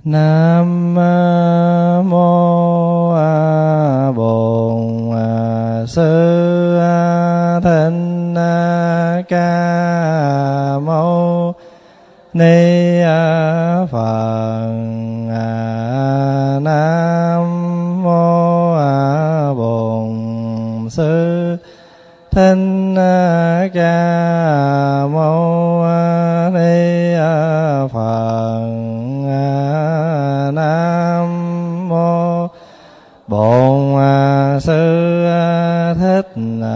Nam mô Bổn Sư Thích Ca Mâu Ni Phật. Nam mô Bổn Sư Thích Ca Mâu Ni Phật. Nam mô Bổn Sư Thích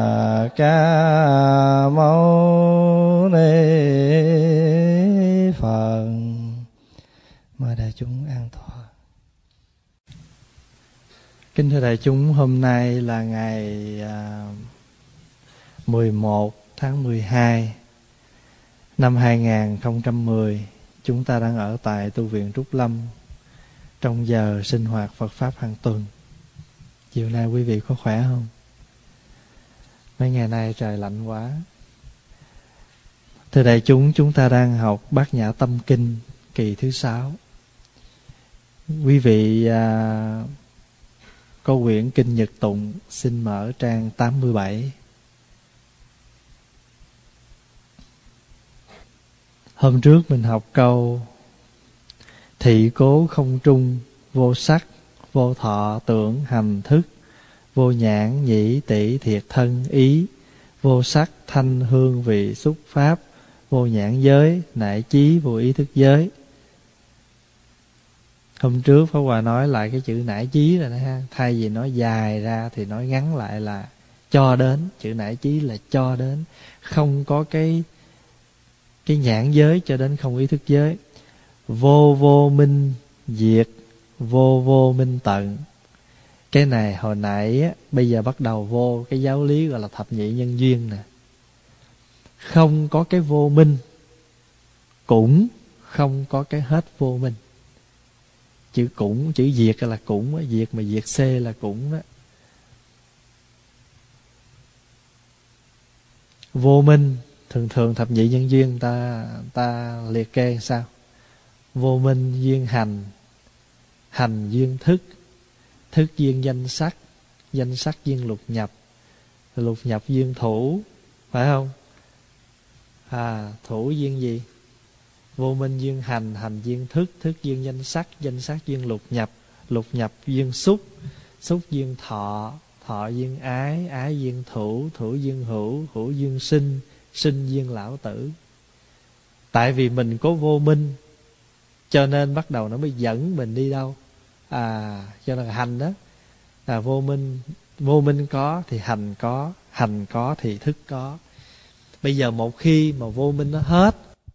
Ca Mâu Ni Phật. Mời đại chúng an tọa. Kính thưa đại chúng, hôm nay là ngày 11 tháng 12 năm 2010. Chúng ta đang ở tại tu viện Trúc Lâm trong giờ sinh hoạt Phật Pháp hàng tuần. Chiều nay quý vị có khỏe không? Mấy ngày nay trời lạnh quá. Thưa đại chúng ta đang học Bát Nhã Tâm Kinh kỳ thứ 6. Quý vị có quyển Kinh Nhật Tụng, xin mở trang 87. Hôm trước mình học câu: thị cố không trung, vô sắc, vô thọ tưởng hành thức, vô nhãn nhĩ tỷ thiệt thân ý, vô sắc thanh hương vị xúc pháp, vô nhãn giới nại chí, vô ý thức giới. Hôm trước Pháp Hòa nói lại cái chữ nại chí rồi đó ha. Thay vì nói dài ra thì nói ngắn lại là cho đến. Chữ nại chí là cho đến, không có cái nhãn giới cho đến không ý thức giới. Vô vô minh diệt, vô vô minh tận. Cái này hồi nãy á, bây giờ bắt đầu vô cái giáo lý gọi là thập nhị nhân duyên nè. Không có cái vô minh, cũng không có cái hết vô minh. Chữ cũng, chữ diệt là cũng, diệt mà diệt C là cũng đó. Vô minh thường thập nhị nhân duyên ta liệt kê sao? Vô minh duyên hành, hành duyên thức, thức duyên danh sắc, danh sắc duyên lục nhập, lục nhập duyên thủ, phải không? Thủ duyên gì? Vô minh duyên hành, hành duyên thức, thức duyên danh sắc duyên lục nhập duyên xúc, xúc duyên thọ, thọ duyên ái, ái duyên thủ, thủ duyên hữu, hữu duyên sinh, sinh duyên lão tử. Tại vì mình có vô minh cho nên bắt đầu nó mới dẫn mình đi đâu? Cho nên là hành đó. Vô minh có thì hành có thì thức có. Bây giờ một khi mà vô minh nó hết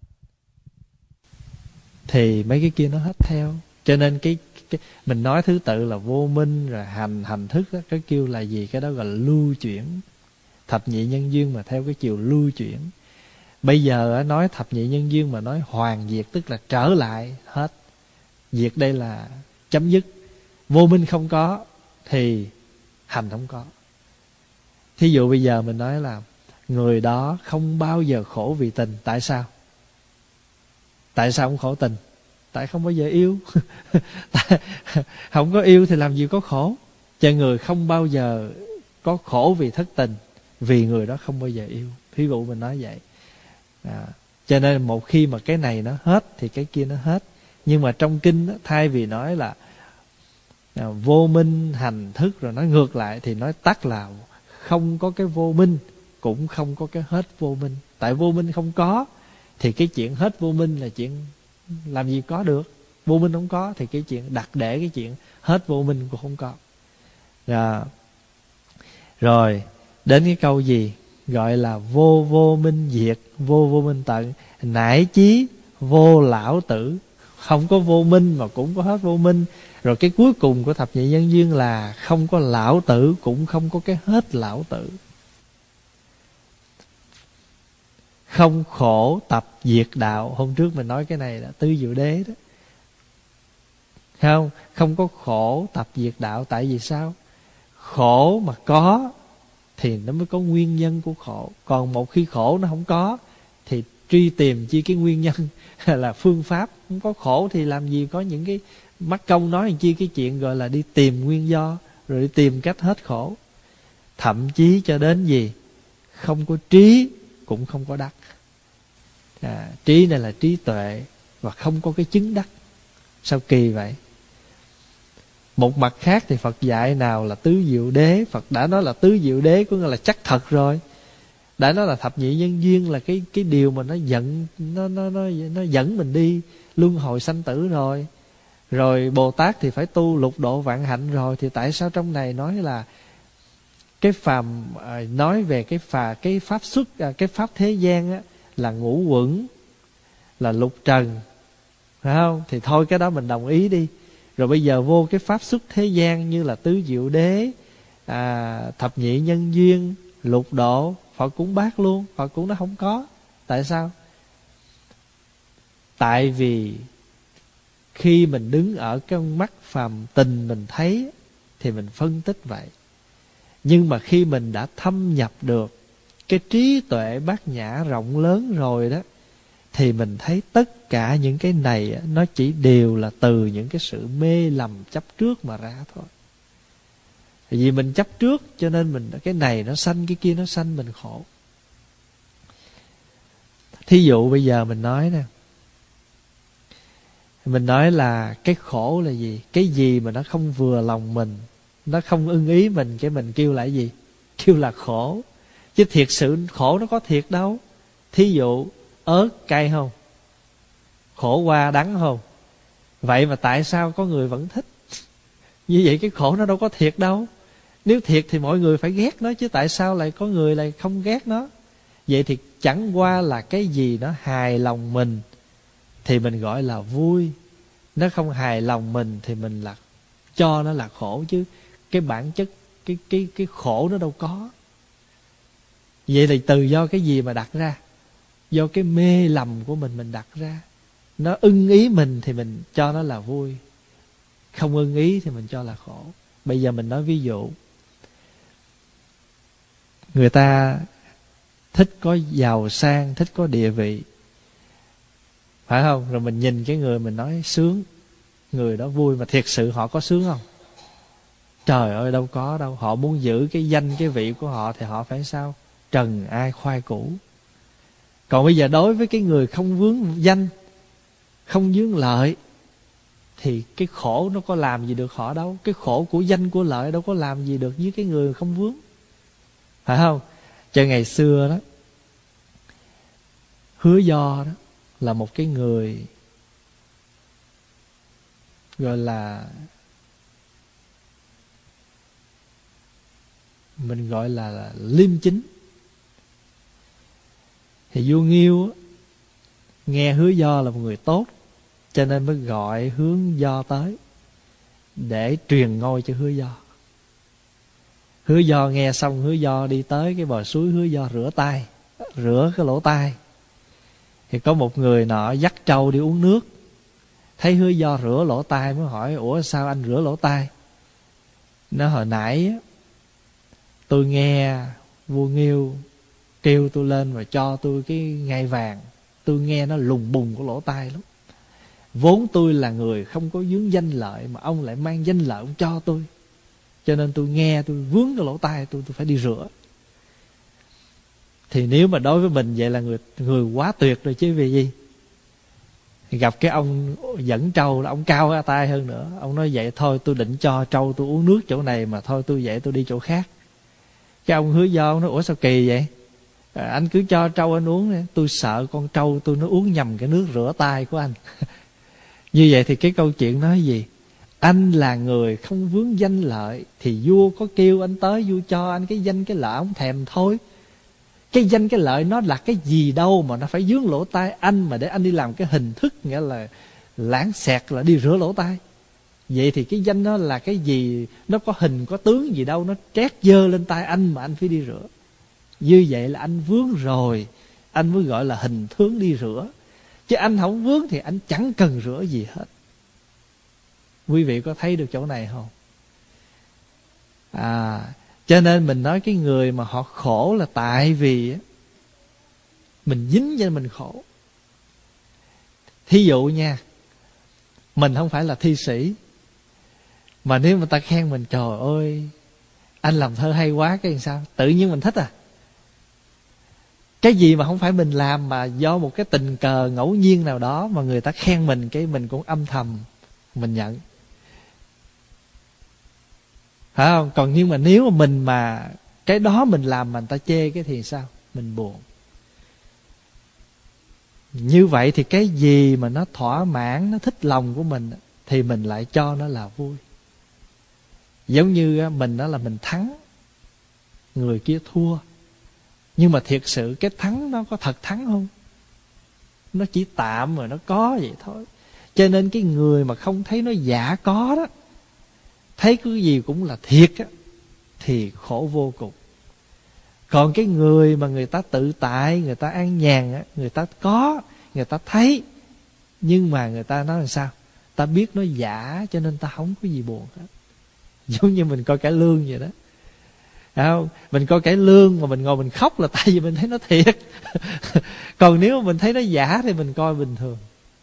thì mấy cái kia nó hết theo. Cho nên cái mình nói thứ tự là vô minh rồi hành thức đó, cái kêu là gì? Cái đó gọi là lưu chuyển. Thập nhị nhân duyên mà theo cái chiều lưu chuyển. Bây giờ nói thập nhị nhân duyên mà nói hoàn diệt, tức là trở lại hết. Diệt đây là chấm dứt. Vô minh không có thì hành không có. Thí dụ bây giờ mình nói là người đó không bao giờ khổ vì tình. Tại sao? Tại sao không khổ tình? Tại không bao giờ yêu. Không có yêu thì làm gì có khổ. Cho người không bao giờ có khổ vì thất tình, vì người đó không bao giờ yêu. Thí dụ mình nói vậy. Cho nên một khi mà cái này nó hết thì cái kia nó hết. Nhưng mà trong kinh đó, thay vì nói là vô minh hành thức rồi nói ngược lại, thì nói tắt là không có cái vô minh, cũng không có cái hết vô minh. Tại vô minh không có thì cái chuyện hết vô minh là chuyện làm gì có được. Vô minh không có thì cái chuyện đặt để cái chuyện hết vô minh cũng không có. Rồi đến cái câu gì gọi là vô vô minh diệt, vô vô minh tận, nải chí vô lão tử. Không có vô minh mà cũng có hết vô minh. Rồi cái cuối cùng của thập nhị nhân duyên là không có lão tử, cũng không có cái hết lão tử. Không khổ tập diệt đạo. Hôm trước mình nói cái này là tứ diệu đế đó. Không có khổ tập diệt đạo. Tại vì sao? Khổ mà có thì nó mới có nguyên nhân của khổ. Còn một khi khổ nó không có thì truy tìm chi cái nguyên nhân là phương pháp. Không có khổ thì làm gì có những cái Mắc công nói làm chi cái chuyện gọi là đi tìm nguyên do, rồi đi tìm cách hết khổ. Thậm chí cho đến gì, không có trí cũng không có đắc. Trí này là trí tuệ, và không có cái chứng đắc. Sao kỳ vậy? Một mặt khác thì Phật dạy nào là tứ diệu đế. Phật đã nói là tứ diệu đế, có nghĩa là chắc thật rồi. Đã nói là thập nhị nhân duyên là cái điều mà nó dẫn mình đi luân hồi sanh tử rồi. Rồi Bồ Tát thì phải tu lục độ vạn hạnh rồi. Thì tại sao trong này nói là cái phàm, nói về cái pháp xuất, cái pháp thế gian á, là ngũ quẩn, là lục trần, phải không? Thì thôi cái đó mình đồng ý đi. Rồi bây giờ vô cái pháp xuất thế gian như là tứ diệu đế, thập nhị nhân duyên, lục độ, Phật cũng bác luôn. Phật cũng nói không có. Tại sao? Tại vì khi mình đứng ở cái mắt phàm tình mình thấy thì mình phân tích vậy. Nhưng mà khi mình đã thâm nhập được cái trí tuệ bát nhã rộng lớn rồi đó, thì mình thấy tất cả những cái này nó chỉ đều là từ những cái sự mê lầm chấp trước mà ra thôi. Vì mình chấp trước cho nên mình cái này nó sanh, cái kia nó sanh, mình khổ. Thí dụ bây giờ mình nói nè, mình nói là cái khổ là gì? Cái gì mà nó không vừa lòng mình, nó không ưng ý mình, cái mình kêu là cái gì? Kêu là khổ. Chứ thiệt sự khổ nó có thiệt đâu. Thí dụ ớt cay không? Khổ qua đắng không? Vậy mà tại sao có người vẫn thích? Như vậy cái khổ nó đâu có thiệt đâu. Nếu thiệt thì mọi người phải ghét nó, chứ tại sao lại có người lại không ghét nó? Vậy thì chẳng qua là cái gì nó hài lòng mình thì mình gọi là vui. Nó không hài lòng mình thì mình là cho nó là khổ. Chứ cái bản chất cái khổ nó đâu có. Vậy thì từ do cái gì mà đặt ra? Do cái mê lầm của mình đặt ra. Nó ưng ý mình thì mình cho nó là vui, không ưng ý thì mình cho là khổ. Bây giờ mình nói ví dụ, người ta thích có giàu sang, thích có địa vị, phải không? Rồi mình nhìn cái người mình nói sướng, người đó vui, mà thiệt sự họ có sướng không? Trời ơi đâu có đâu. Họ muốn giữ cái danh cái vị của họ thì họ phải sao? Trần ai khoai củ. Còn bây giờ đối với cái người không vướng danh, không vướng lợi, thì cái khổ nó có làm gì được họ đâu. Cái khổ của danh của lợi đâu có làm gì được với cái người không vướng, phải không? Cho ngày xưa đó, Hứa Do đó là một cái người gọi là mình gọi là liêm chính. Thì vua Nghiêu nghe Hứa Do là một người tốt, cho nên mới gọi Hướng Do tới để truyền ngôi cho Hứa Do. Hứa Do nghe xong, Hứa Do đi tới cái bờ suối, Hứa Do rửa tay, rửa cái lỗ tai. Thì có một người nọ dắt trâu đi uống nước, thấy Hứa Do rửa lỗ tai mới hỏi: ủa sao anh rửa lỗ tai? Nó: hồi nãy tôi nghe vua Nghiêu kêu tôi lên và cho tôi cái ngai vàng, tôi nghe nó lùng bùng của lỗ tai lắm. Vốn tôi là người không có vướng danh lợi, mà ông lại mang danh lợi ông cho tôi, cho nên tôi nghe tôi vướng cái lỗ tai tôi phải đi rửa. Thì nếu mà đối với mình vậy là người quá tuyệt rồi chứ vì gì. Gặp cái ông dẫn trâu, ông cao cái tay hơn nữa, ông nói vậy thôi tôi định cho trâu tôi uống nước chỗ này, mà thôi tôi vậy tôi đi chỗ khác. Cái ông Hứa Do ông nói: ủa sao kỳ vậy? Anh cứ cho trâu anh uống đi. Tôi sợ con trâu tôi nó uống nhầm cái nước rửa tay của anh. Như vậy thì cái câu chuyện nói gì? Anh là người không vướng danh lợi, thì vua có kêu anh tới, vua cho anh cái danh cái lợi ông thèm thôi. Cái danh cái lợi nó là cái gì đâu mà nó phải vướng lỗ tai anh, mà để anh đi làm cái hình thức nghĩa là lãng xẹt là đi rửa lỗ tai. Vậy thì cái danh nó là cái gì? Nó có hình có tướng gì đâu, nó trét dơ lên tai anh mà anh phải đi rửa. Như vậy là anh vướng rồi, anh mới gọi là hình tướng đi rửa. Chứ anh không vướng thì anh chẳng cần rửa gì hết. Quý vị có thấy được chỗ này không? Cho nên mình nói cái người mà họ khổ là tại vì mình dính cho nên mình khổ. Thí dụ nha, Mình không phải là thi sĩ, mà nếu người ta khen mình, trời ơi anh làm thơ hay quá, cái làm sao tự nhiên mình thích à. Cái gì mà không phải mình làm, mà do một cái tình cờ ngẫu nhiên nào đó mà người ta khen mình, cái mình cũng âm thầm mình nhận, phải không? Còn nhưng mà nếu mà mình mà cái đó mình làm mà người ta chê cái thì sao? Mình buồn. Như vậy thì cái gì mà nó thỏa mãn, nó thích lòng của mình thì mình lại cho nó là vui. Giống như mình đó là mình thắng, người kia thua, nhưng mà thiệt sự cái thắng nó có thật thắng không? Nó chỉ tạm rồi, nó có vậy thôi. Cho nên cái người mà không thấy nó giả có đó, thấy cái gì cũng là thiệt á, thì khổ vô cùng. Còn cái người mà người ta tự tại, người ta an nhàn á, người ta có, người ta thấy, nhưng mà người ta nói là sao? Ta biết nó giả cho nên ta không có gì buồn hết. Giống như mình coi cải lương vậy đó, không? Mình coi cải lương mà mình ngồi mình khóc là tại vì mình thấy nó thiệt. Còn nếu mà mình thấy nó giả thì mình coi bình thường.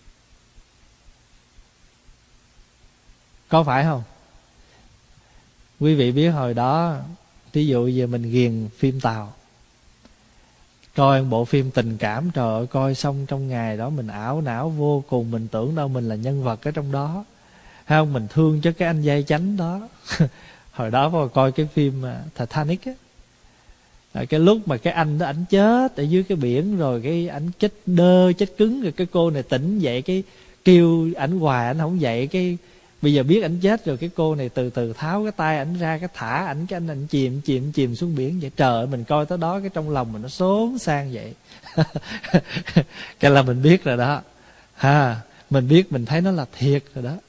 Có phải không? Quý vị biết hồi đó, ví dụ giờ mình ghiền phim Tàu, coi một bộ phim tình cảm, trời ơi, coi xong trong ngày đó mình ảo não vô cùng. Mình tưởng đâu mình là nhân vật ở trong đó, hay không? Mình thương cho cái anh vai chánh đó. Hồi đó vào coi cái phim Titanic á, cái lúc mà cái anh đó ảnh chết ở dưới cái biển, rồi cái ảnh chết đơ, chết cứng, rồi cái cô này tỉnh dậy, cái kêu ảnh hoài ảnh không dậy, cái bây giờ biết ảnh chết rồi, cái cô này từ từ tháo cái tay ảnh ra, cái thả ảnh, cái anh chìm xuống biển vậy. Trời ơi, mình coi tới đó cái trong lòng mình nó xốn sang vậy. Cái là mình biết rồi đó ha, mình biết, mình thấy nó là thiệt rồi đó.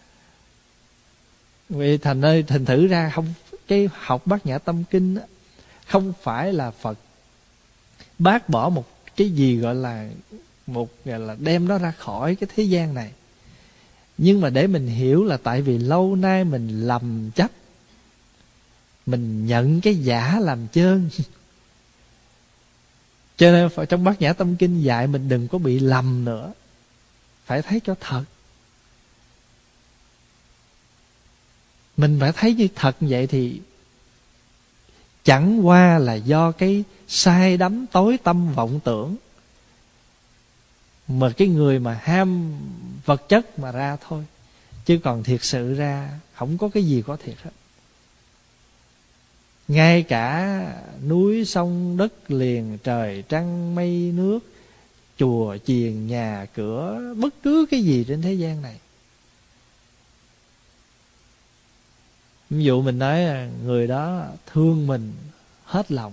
Vì thành thử ra không, cái học Bát Nhã Tâm Kinh đó, không phải là Phật bác bỏ một cái gì gọi là đem nó ra khỏi cái thế gian này, nhưng mà để mình hiểu là tại vì lâu nay mình lầm chấp, mình nhận cái giả làm chơn. Cho nên trong Bát Nhã Tâm Kinh dạy mình đừng có bị lầm nữa, phải thấy cho thật. Mình phải thấy như thật vậy thì chẳng qua là do cái sai đắm tối tâm vọng tưởng mà cái người mà ham vật chất mà ra thôi. Chứ còn thiệt sự ra không có cái gì có thiệt hết. Ngay cả núi sông đất liền, trời trăng mây nước, chùa chiền nhà cửa, bất cứ cái gì trên thế gian này. Ví dụ mình nói người đó thương mình hết lòng.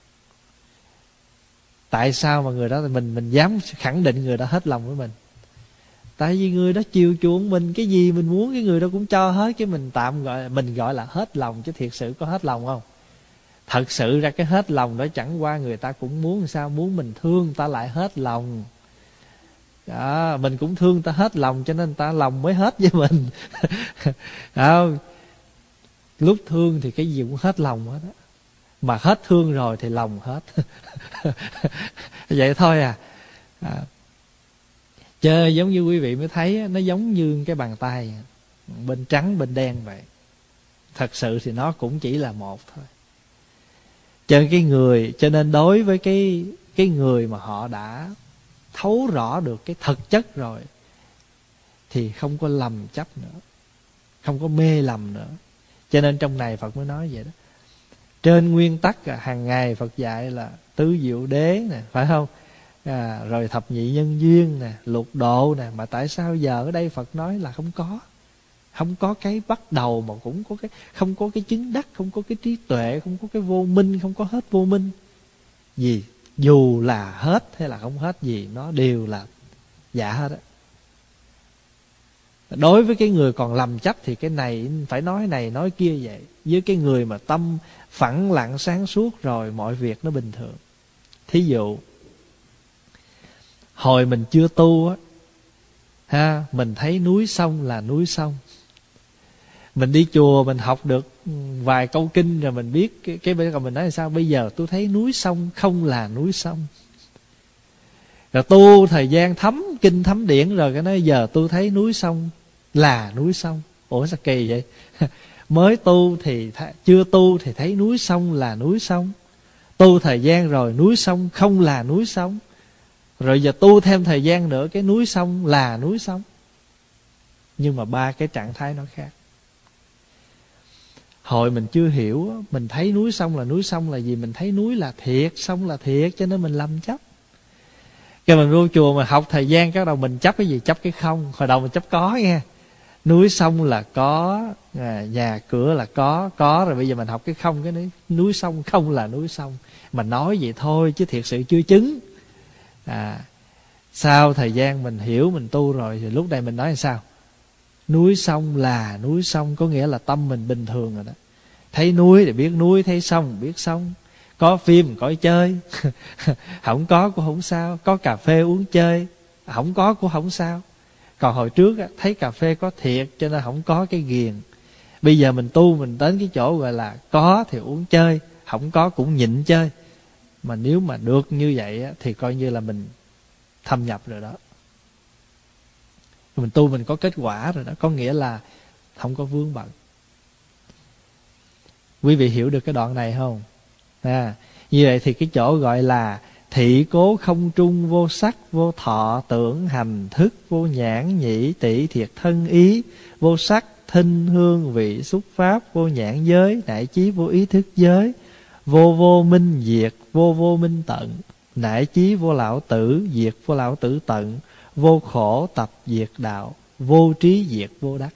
Tại sao mà người đó mình dám khẳng định người đó hết lòng với mình? Tại vì người đó chiều chuộng mình, cái gì mình muốn cái người đó cũng cho hết. Cái mình tạm gọi là hết lòng, chứ thiệt sự có hết lòng không? Thật sự ra cái hết lòng đó chẳng qua người ta cũng muốn sao? Muốn mình thương ta lại hết lòng đó, mình cũng thương ta hết lòng, cho nên ta lòng mới hết với mình. Không, lúc thương thì cái gì cũng hết lòng hết á, mà hết thương rồi thì lòng hết. Vậy thôi à. Chơi giống như quý vị mới thấy, nó giống như cái bàn tay, bên trắng bên đen vậy. Thật sự thì nó cũng chỉ là một thôi. Cho nên đối với cái người mà họ đã thấu rõ được cái thực chất rồi thì không có lầm chấp nữa, không có mê lầm nữa. Cho nên trong này Phật mới nói vậy đó. Trên nguyên tắc hàng ngày Phật dạy là tứ diệu đế nè, phải không? Rồi thập nhị nhân duyên nè, lục độ nè. Mà tại sao giờ ở đây Phật nói là không có cái bắt đầu, mà cũng có cái không có cái chứng đắc, không có cái trí tuệ, không có cái vô minh, không có hết vô minh gì. Dù là hết hay là không hết gì, nó đều là giả hết á. Đối với cái người còn lầm chấp thì cái này phải nói này nói kia vậy. Với cái người mà tâm phẳng lặng sáng suốt rồi, mọi việc nó bình thường. Thí dụ hồi mình chưa tu á ha, mình thấy núi sông là núi sông. Mình đi chùa mình học được vài câu kinh rồi mình biết cái bây giờ mình nói là sao? Bây giờ tôi thấy núi sông không là núi sông. Rồi tu thời gian thấm kinh thấm điển rồi, cái nói giờ tôi thấy núi sông là núi sông. Ủa sao kỳ vậy? Mới tu thì chưa tu thì thấy núi sông là núi sông, tu thời gian rồi núi sông không là núi sông, rồi giờ tu thêm thời gian nữa cái núi sông là núi sông. Nhưng mà ba cái trạng thái nó khác. Hồi mình chưa hiểu, mình thấy núi sông là núi sông là gì? Mình thấy núi là thiệt, sông là thiệt, cho nên mình lầm chấp. Cái mình vô chùa mà học thời gian, cái đầu mình chấp cái gì? Chấp cái không. Hồi đầu mình chấp có nha. Núi sông là có, nhà cửa là có. Rồi bây giờ mình học cái không, cái núi sông không là núi sông. Mà nói vậy thôi chứ thiệt sự chưa chứng. Sau thời gian mình hiểu, mình tu rồi, thì lúc này mình nói là sao? Núi sông là núi sông, có nghĩa là tâm mình bình thường rồi đó. Thấy núi thì biết núi, thấy sông biết sông. Có phim có chơi không có cũng không sao. Có cà phê uống chơi, không có cũng không sao. Còn hồi trước thấy cà phê có thiệt, cho nên không có cái ghiền. Bây giờ mình tu, mình đến cái chỗ gọi là có thì uống chơi, không có cũng nhịn chơi. Mà nếu mà được như vậy thì coi như là mình thâm nhập rồi đó. Mình tu mình có kết quả rồi đó, có nghĩa là không có vướng bận. Quý vị hiểu được cái đoạn này không? Như vậy thì cái chỗ gọi là thị cố không trung vô sắc, vô thọ tưởng hành thức, vô nhãn nhĩ tỷ thiệt thân ý, vô sắc thinh hương vị xúc pháp, vô nhãn giới nại chí vô ý thức giới, vô vô minh diệt, vô vô minh tận, nại chí vô lão tử diệt, vô lão tử tận, vô khổ tập diệt đạo, vô trí diệt vô đắc.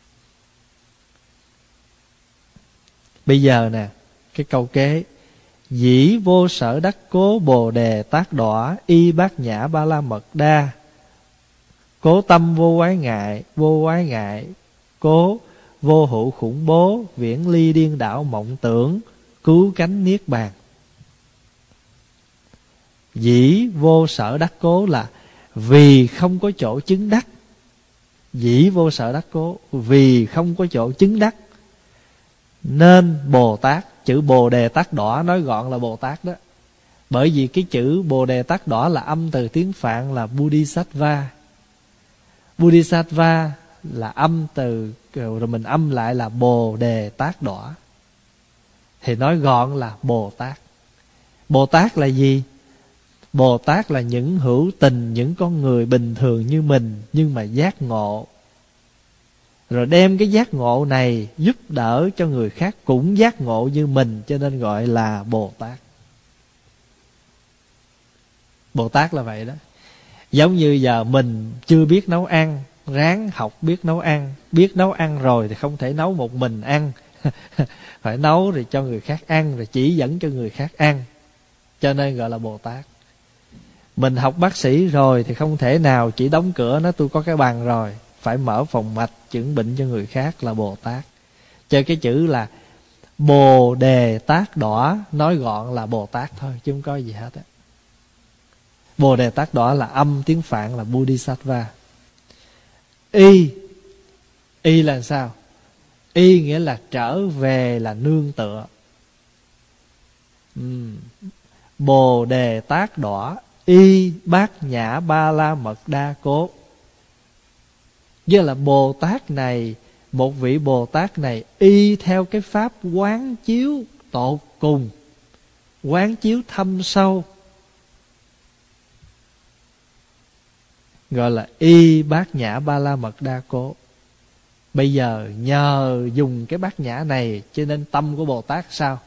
Bây giờ nè, cái câu kế: dĩ vô sở đắc cố bồ đề tác đọa, y bát nhã ba la mật đa, cố tâm vô quái ngại, vô quái ngại cố, vô hữu khủng bố, viễn ly điên đảo mộng tưởng, cứu cánh niết bàn. Dĩ vô sở đắc cố là vì không có chỗ chứng đắc. Dĩ vô sở đắc cố, vì không có chỗ chứng đắc, nên Bồ Tát, chữ Bồ Đề Tát Đọa nói gọn là Bồ Tát đó. Bởi vì cái chữ Bồ Đề Tát Đọa là âm từ tiếng Phạn là Bodhisattva. Bodhisattva là âm từ, rồi mình âm lại là Bồ Đề Tát Đọa. Thì nói gọn là Bồ Tát. Bồ Tát là gì? Bồ Tát là những hữu tình, những con người bình thường như mình, nhưng mà giác ngộ, rồi đem cái giác ngộ này giúp đỡ cho người khác cũng giác ngộ như mình, cho nên gọi là Bồ Tát. Bồ Tát là vậy đó. Giống như giờ mình chưa biết nấu ăn, ráng học biết nấu ăn. Biết nấu ăn rồi thì không thể nấu một mình ăn phải nấu rồi cho người khác ăn, rồi chỉ dẫn cho người khác ăn, cho nên gọi là Bồ Tát. Mình học bác sĩ rồi thì không thể nào chỉ đóng cửa nói tôi có cái bằng rồi, phải mở phòng mạch chữa bệnh cho người khác, là Bồ Tát. Cho cái chữ là Bồ Đề Tát Đọa nói gọn là Bồ Tát thôi, chứ không có gì hết á. Bồ Đề Tát Đọa là âm tiếng Phạn là Bodhisattva. Y là sao? Y nghĩa là trở về, là nương tựa. Bồ Đề Tát Đọa, y bát nhã ba la mật đa cố. Với là Bồ Tát này, một vị Bồ Tát này y theo cái pháp quán chiếu tột cùng, quán chiếu thâm sâu, gọi là y bát nhã ba la mật đa cố. Bây giờ nhờ dùng cái bát nhã này, cho nên tâm của Bồ Tát sao?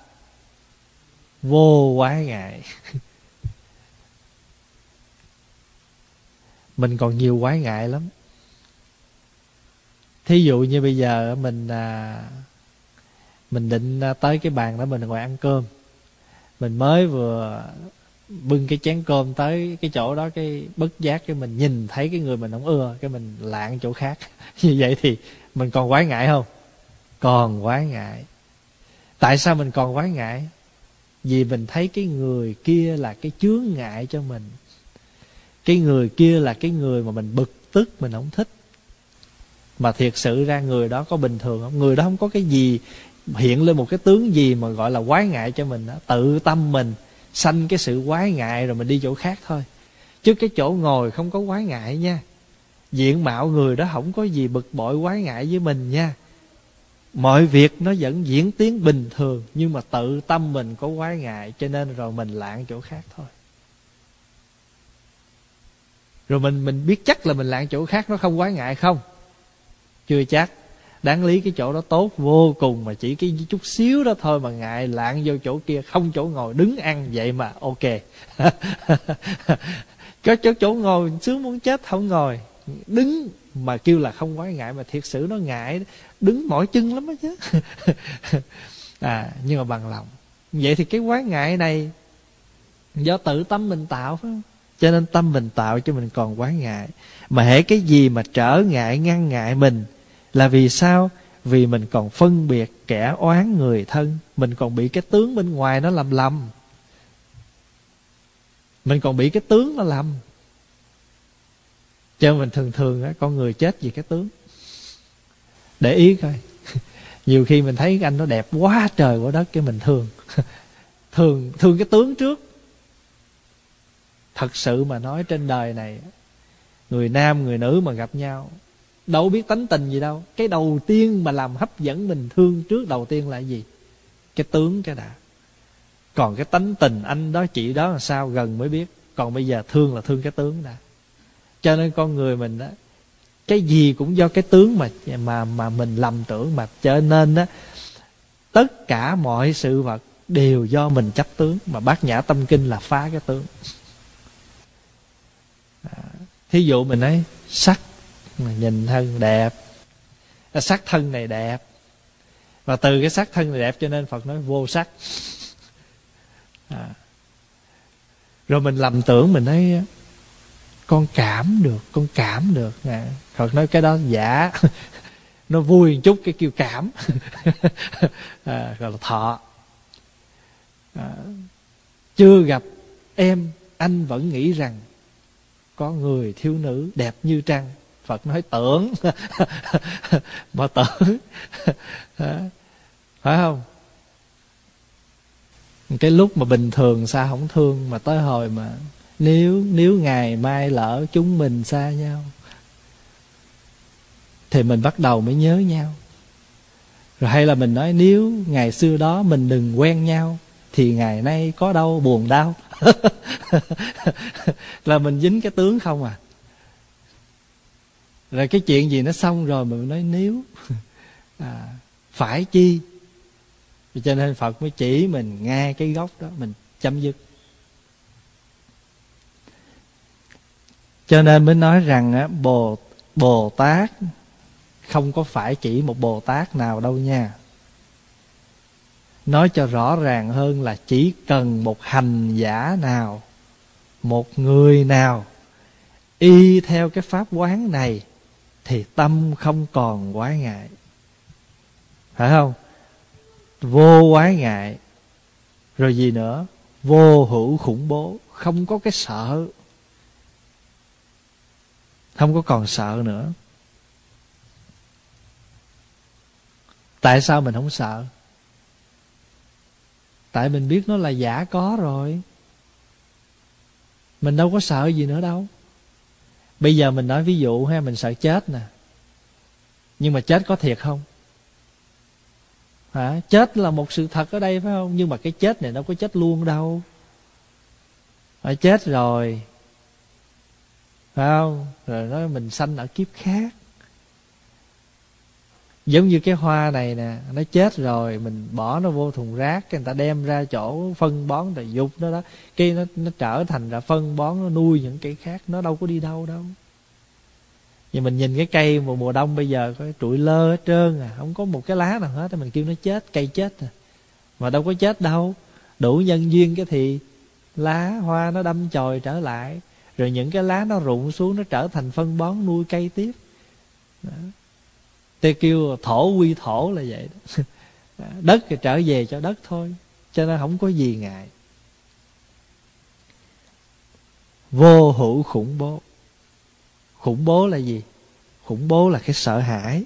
Vô quái ngại. Mình còn nhiều quái ngại lắm. Thí dụ như bây giờ mình định tới cái bàn đó mình ngồi ăn cơm, mình mới vừa bưng cái chén cơm tới cái chỗ đó, cái bất giác cái mình nhìn thấy cái người mình không ưa, cái mình lạng chỗ khác. Như vậy thì mình còn quái ngại không? Còn quái ngại. Tại sao mình còn quái ngại? Vì mình thấy cái người kia là cái chướng ngại cho mình. Cái người kia là cái người mà mình bực tức, mình không thích. Mà thiệt sự ra người đó có bình thường không? Người đó không có cái gì hiện lên một cái tướng gì mà gọi là quái ngại cho mình đó. Tự tâm mình sanh cái sự quái ngại rồi mình đi chỗ khác thôi. Chứ cái chỗ ngồi không có quái ngại nha. diện mạo người đó không có gì bực bội quái ngại với mình nha. Mọi việc nó vẫn diễn tiến bình thường, nhưng mà tự tâm mình có quái ngại, cho nên rồi mình lạng chỗ khác thôi. Rồi mình biết chắc là mình lạng chỗ khác nó không quái ngại không? Chưa chắc. Đáng lý cái chỗ đó tốt vô cùng, mà chỉ cái chút xíu đó thôi mà ngại lạng vô chỗ kia, không chỗ ngồi, đứng ăn vậy mà ok. Có chỗ ngồi sướng muốn chết không ngồi, đứng mà kêu là không quái ngại, mà thiệt sự nó ngại, đứng mỏi chân lắm đó chứ. Nhưng mà bằng lòng. Vậy thì cái quái ngại này do tự tâm mình tạo, phải không? Cho nên tâm mình tạo cho mình còn quái ngại. Mà hễ cái gì mà trở ngại ngăn ngại mình là vì sao? Vì mình còn phân biệt kẻ oán người thân, mình còn bị cái tướng bên ngoài nó làm lầm, mình còn bị cái tướng nó làm. Cho nên mình thường á, con người chết vì cái tướng. Để ý coi. Nhiều khi mình thấy cái anh nó đẹp quá trời quá đất, cái mình thương. Thương cái tướng trước. Thật sự mà nói trên đời này, người nam người nữ mà gặp nhau đâu biết tánh tình gì đâu. Cái đầu tiên mà làm hấp dẫn mình thương trước đầu tiên là gì? Cái tướng cái đã. Còn cái tánh tình anh đó chị đó là sao gần mới biết. Còn bây giờ thương là thương cái tướng đã. Cho nên con người mình đó, cái gì cũng do cái tướng mà mình lầm tưởng. Mà cho nên đó, tất cả mọi sự vật đều do mình chấp tướng. Mà Bát Nhã Tâm Kinh là phá cái tướng. Thí dụ mình nói sắc, nhìn thân đẹp, sắc thân này đẹp, và từ cái sắc thân này đẹp cho nên Phật nói vô sắc. Rồi mình lầm tưởng, mình nói con cảm được. Phật nói cái đó giả. Nó vui một chút cái kêu cảm. Gọi là thọ. Chưa gặp em, anh vẫn nghĩ rằng có người thiếu nữ đẹp như trăng. Phật nói tưởng. Mà tưởng. Phải không? Cái lúc mà bình thường sao không thương, mà tới hồi mà nếu ngày mai lỡ chúng mình xa nhau thì mình bắt đầu mới nhớ nhau. Rồi hay là mình nói nếu ngày xưa đó mình đừng quen nhau thì ngày nay có đâu buồn đau. Là mình dính cái tướng không à. Rồi cái chuyện gì nó xong rồi mình nói nếu phải chi. Cho nên Phật mới chỉ mình ngay cái gốc đó, mình chấm dứt. Cho nên mới nói rằng Bồ Tát không có phải chỉ một Bồ Tát nào đâu nha. Nói cho rõ ràng hơn là chỉ cần một hành giả nào, một người nào y theo cái pháp quán này thì tâm không còn quái ngại. Phải không? Vô quái ngại. Rồi gì nữa? Vô hữu khủng bố. Không có cái sợ. Không có còn sợ nữa. Tại sao mình không sợ? Tại mình biết nó là giả có rồi. Mình đâu có sợ gì nữa đâu. Bây giờ mình nói ví dụ ha, mình sợ chết nè. Nhưng mà chết có thiệt không? Chết là một sự thật ở đây phải không? Nhưng mà cái chết này đâu có chết luôn đâu. Phải chết rồi. Phải không? Rồi nói mình sanh ở kiếp khác. Giống như cái hoa này nè, nó chết rồi, mình bỏ nó vô thùng rác, cái người ta đem ra chỗ phân bón rồi dục nó đó, cái nó trở thành ra phân bón, nó nuôi những cây khác, nó đâu có đi đâu đâu. Nhưng mình nhìn cái cây mùa đông bây giờ có trụi lơ hết trơn à, không có một cái lá nào hết, mình kêu nó chết, cây chết à. Mà đâu có chết đâu, đủ nhân duyên cái thì lá hoa nó đâm chồi trở lại, rồi những cái lá nó rụng xuống, nó trở thành phân bón nuôi cây tiếp. Đó. Tôi kêu thổ quy thổ là vậy đó. Đất thì trở về cho đất thôi, cho nên không có gì ngại. Vô hữu khủng bố. Khủng bố là gì? Khủng bố là cái sợ hãi.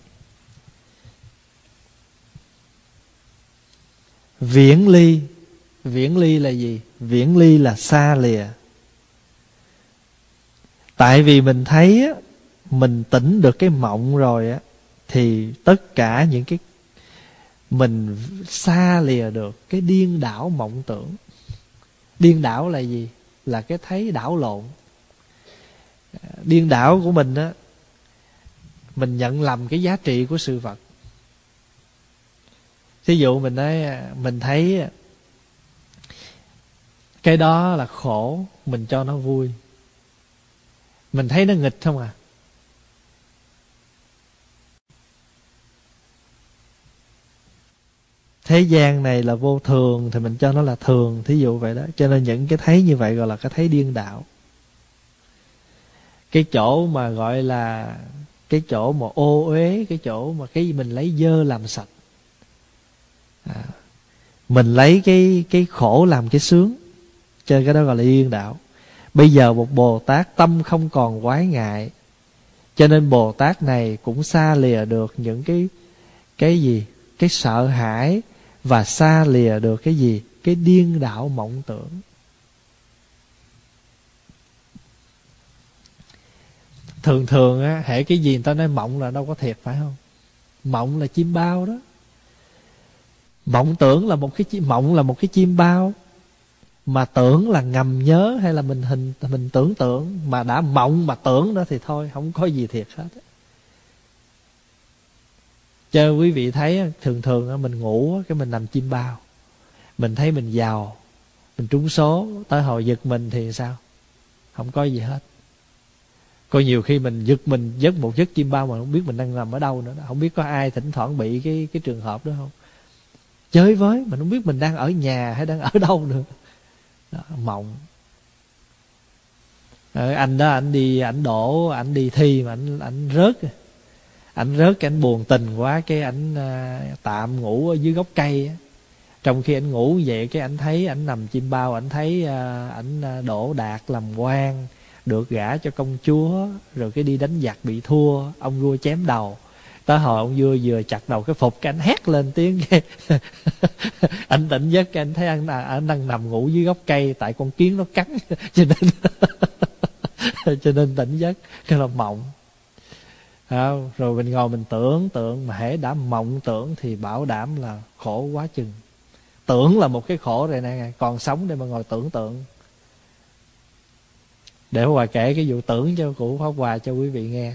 Viễn ly. Viễn ly là gì? Viễn ly là xa lìa. Tại vì mình thấy mình tỉnh được cái mộng rồi á, thì tất cả những cái mình xa lìa được cái điên đảo mộng tưởng. Điên đảo là gì? Là cái thấy đảo lộn. Điên đảo của mình á, mình nhận lầm cái giá trị của sự vật. Thí dụ mình nói, mình thấy cái đó là khổ, mình cho nó vui. Mình thấy nó nghịch không à. Thế gian này là vô thường thì mình cho nó là thường, thí dụ vậy đó. Cho nên những cái thấy như vậy gọi là cái thấy điên đảo. Cái chỗ mà gọi là cái chỗ mà ô uế, cái chỗ mà cái mình lấy dơ làm sạch, mình lấy cái khổ làm cái sướng, cho nên cái đó gọi là điên đảo. Bây giờ một Bồ Tát tâm không còn quái ngại, cho nên Bồ Tát này cũng xa lìa được những cái gì? Cái sợ hãi, và xa lìa được cái gì? Cái điên đảo mộng tưởng. Thường thường á, hễ cái gì người ta nói mộng là đâu có thiệt, phải không? Mộng là chim bao đó. Mộng tưởng là mộng là một cái chim bao. Mà tưởng là ngầm nhớ hay là mình tưởng tượng. Mà đã mộng mà tưởng đó thì thôi, không có gì thiệt hết. Cho quý vị thấy thường thường mình ngủ cái mình nằm chim bao. Mình thấy mình giàu, mình trúng số, tới hồi giật mình thì sao? Không có gì hết. Có nhiều khi mình giấc một giấc chim bao mà không biết mình đang nằm ở đâu nữa. Không biết có ai thỉnh thoảng bị cái trường hợp đó không? Chơi với, mình không biết mình đang ở nhà hay đang ở đâu nữa. Đó, mộng. Anh đó, anh đi thi mà anh rớt. Anh rớt cái anh buồn tình quá, cái anh tạm ngủ ở dưới gốc cây. Trong khi anh ngủ vậy, cái anh thấy anh nằm chim bao, anh thấy anh đỗ đạt làm quan, được gả cho công chúa, rồi cái đi đánh giặc bị thua, ông vua chém đầu. Tới hồi ông vua vừa chặt đầu cái phục, cái anh hét lên tiếng, cái anh tỉnh giấc, cái anh thấy anh đang nằm ngủ dưới gốc cây, tại con kiến nó cắn cho nên tỉnh giấc. Cái là mộng. Rồi mình ngồi mình tưởng, mà hễ đã mộng tưởng thì bảo đảm là khổ quá chừng. Tưởng là một cái khổ rồi nè, còn sống để mà ngồi tưởng tượng. Để Pháp Hòa kể cái vụ tưởng cho của Pháp Hòa cho quý vị nghe.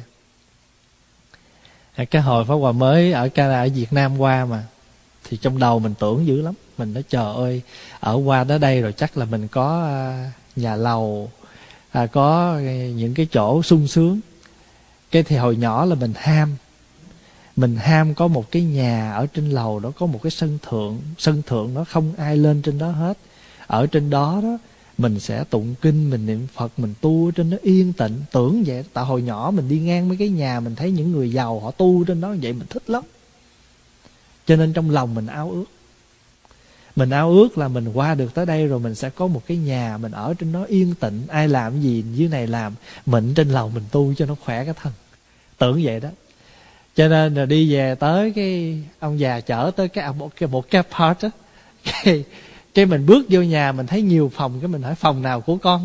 Cái hồi Pháp Hòa mới ở Việt Nam qua mà, thì trong đầu mình tưởng dữ lắm. Mình nói trời ơi, ở qua tới đây rồi chắc là mình có nhà lầu, có những cái chỗ sung sướng. Cái thì hồi nhỏ là mình ham có một cái nhà ở trên lầu đó, có một cái sân thượng nó không ai lên trên đó hết. Ở trên đó mình sẽ tụng kinh, mình niệm Phật, mình tu ở trên đó yên tĩnh. Tưởng vậy. Tại hồi nhỏ mình đi ngang mấy cái nhà, mình thấy những người giàu họ tu trên đó vậy, mình thích lắm. Cho nên trong lòng mình ao ước. Mình ao ước là mình qua được tới đây rồi mình sẽ có một cái nhà, mình ở trên đó yên tĩnh, ai làm gì dưới này làm, mình trên lầu mình tu cho nó khỏe cái thân. Tưởng vậy đó. Cho nên là đi về tới cái ông già chở tới một cái apart á, cái mình bước vô nhà mình thấy nhiều phòng, cái mình hỏi phòng nào của con.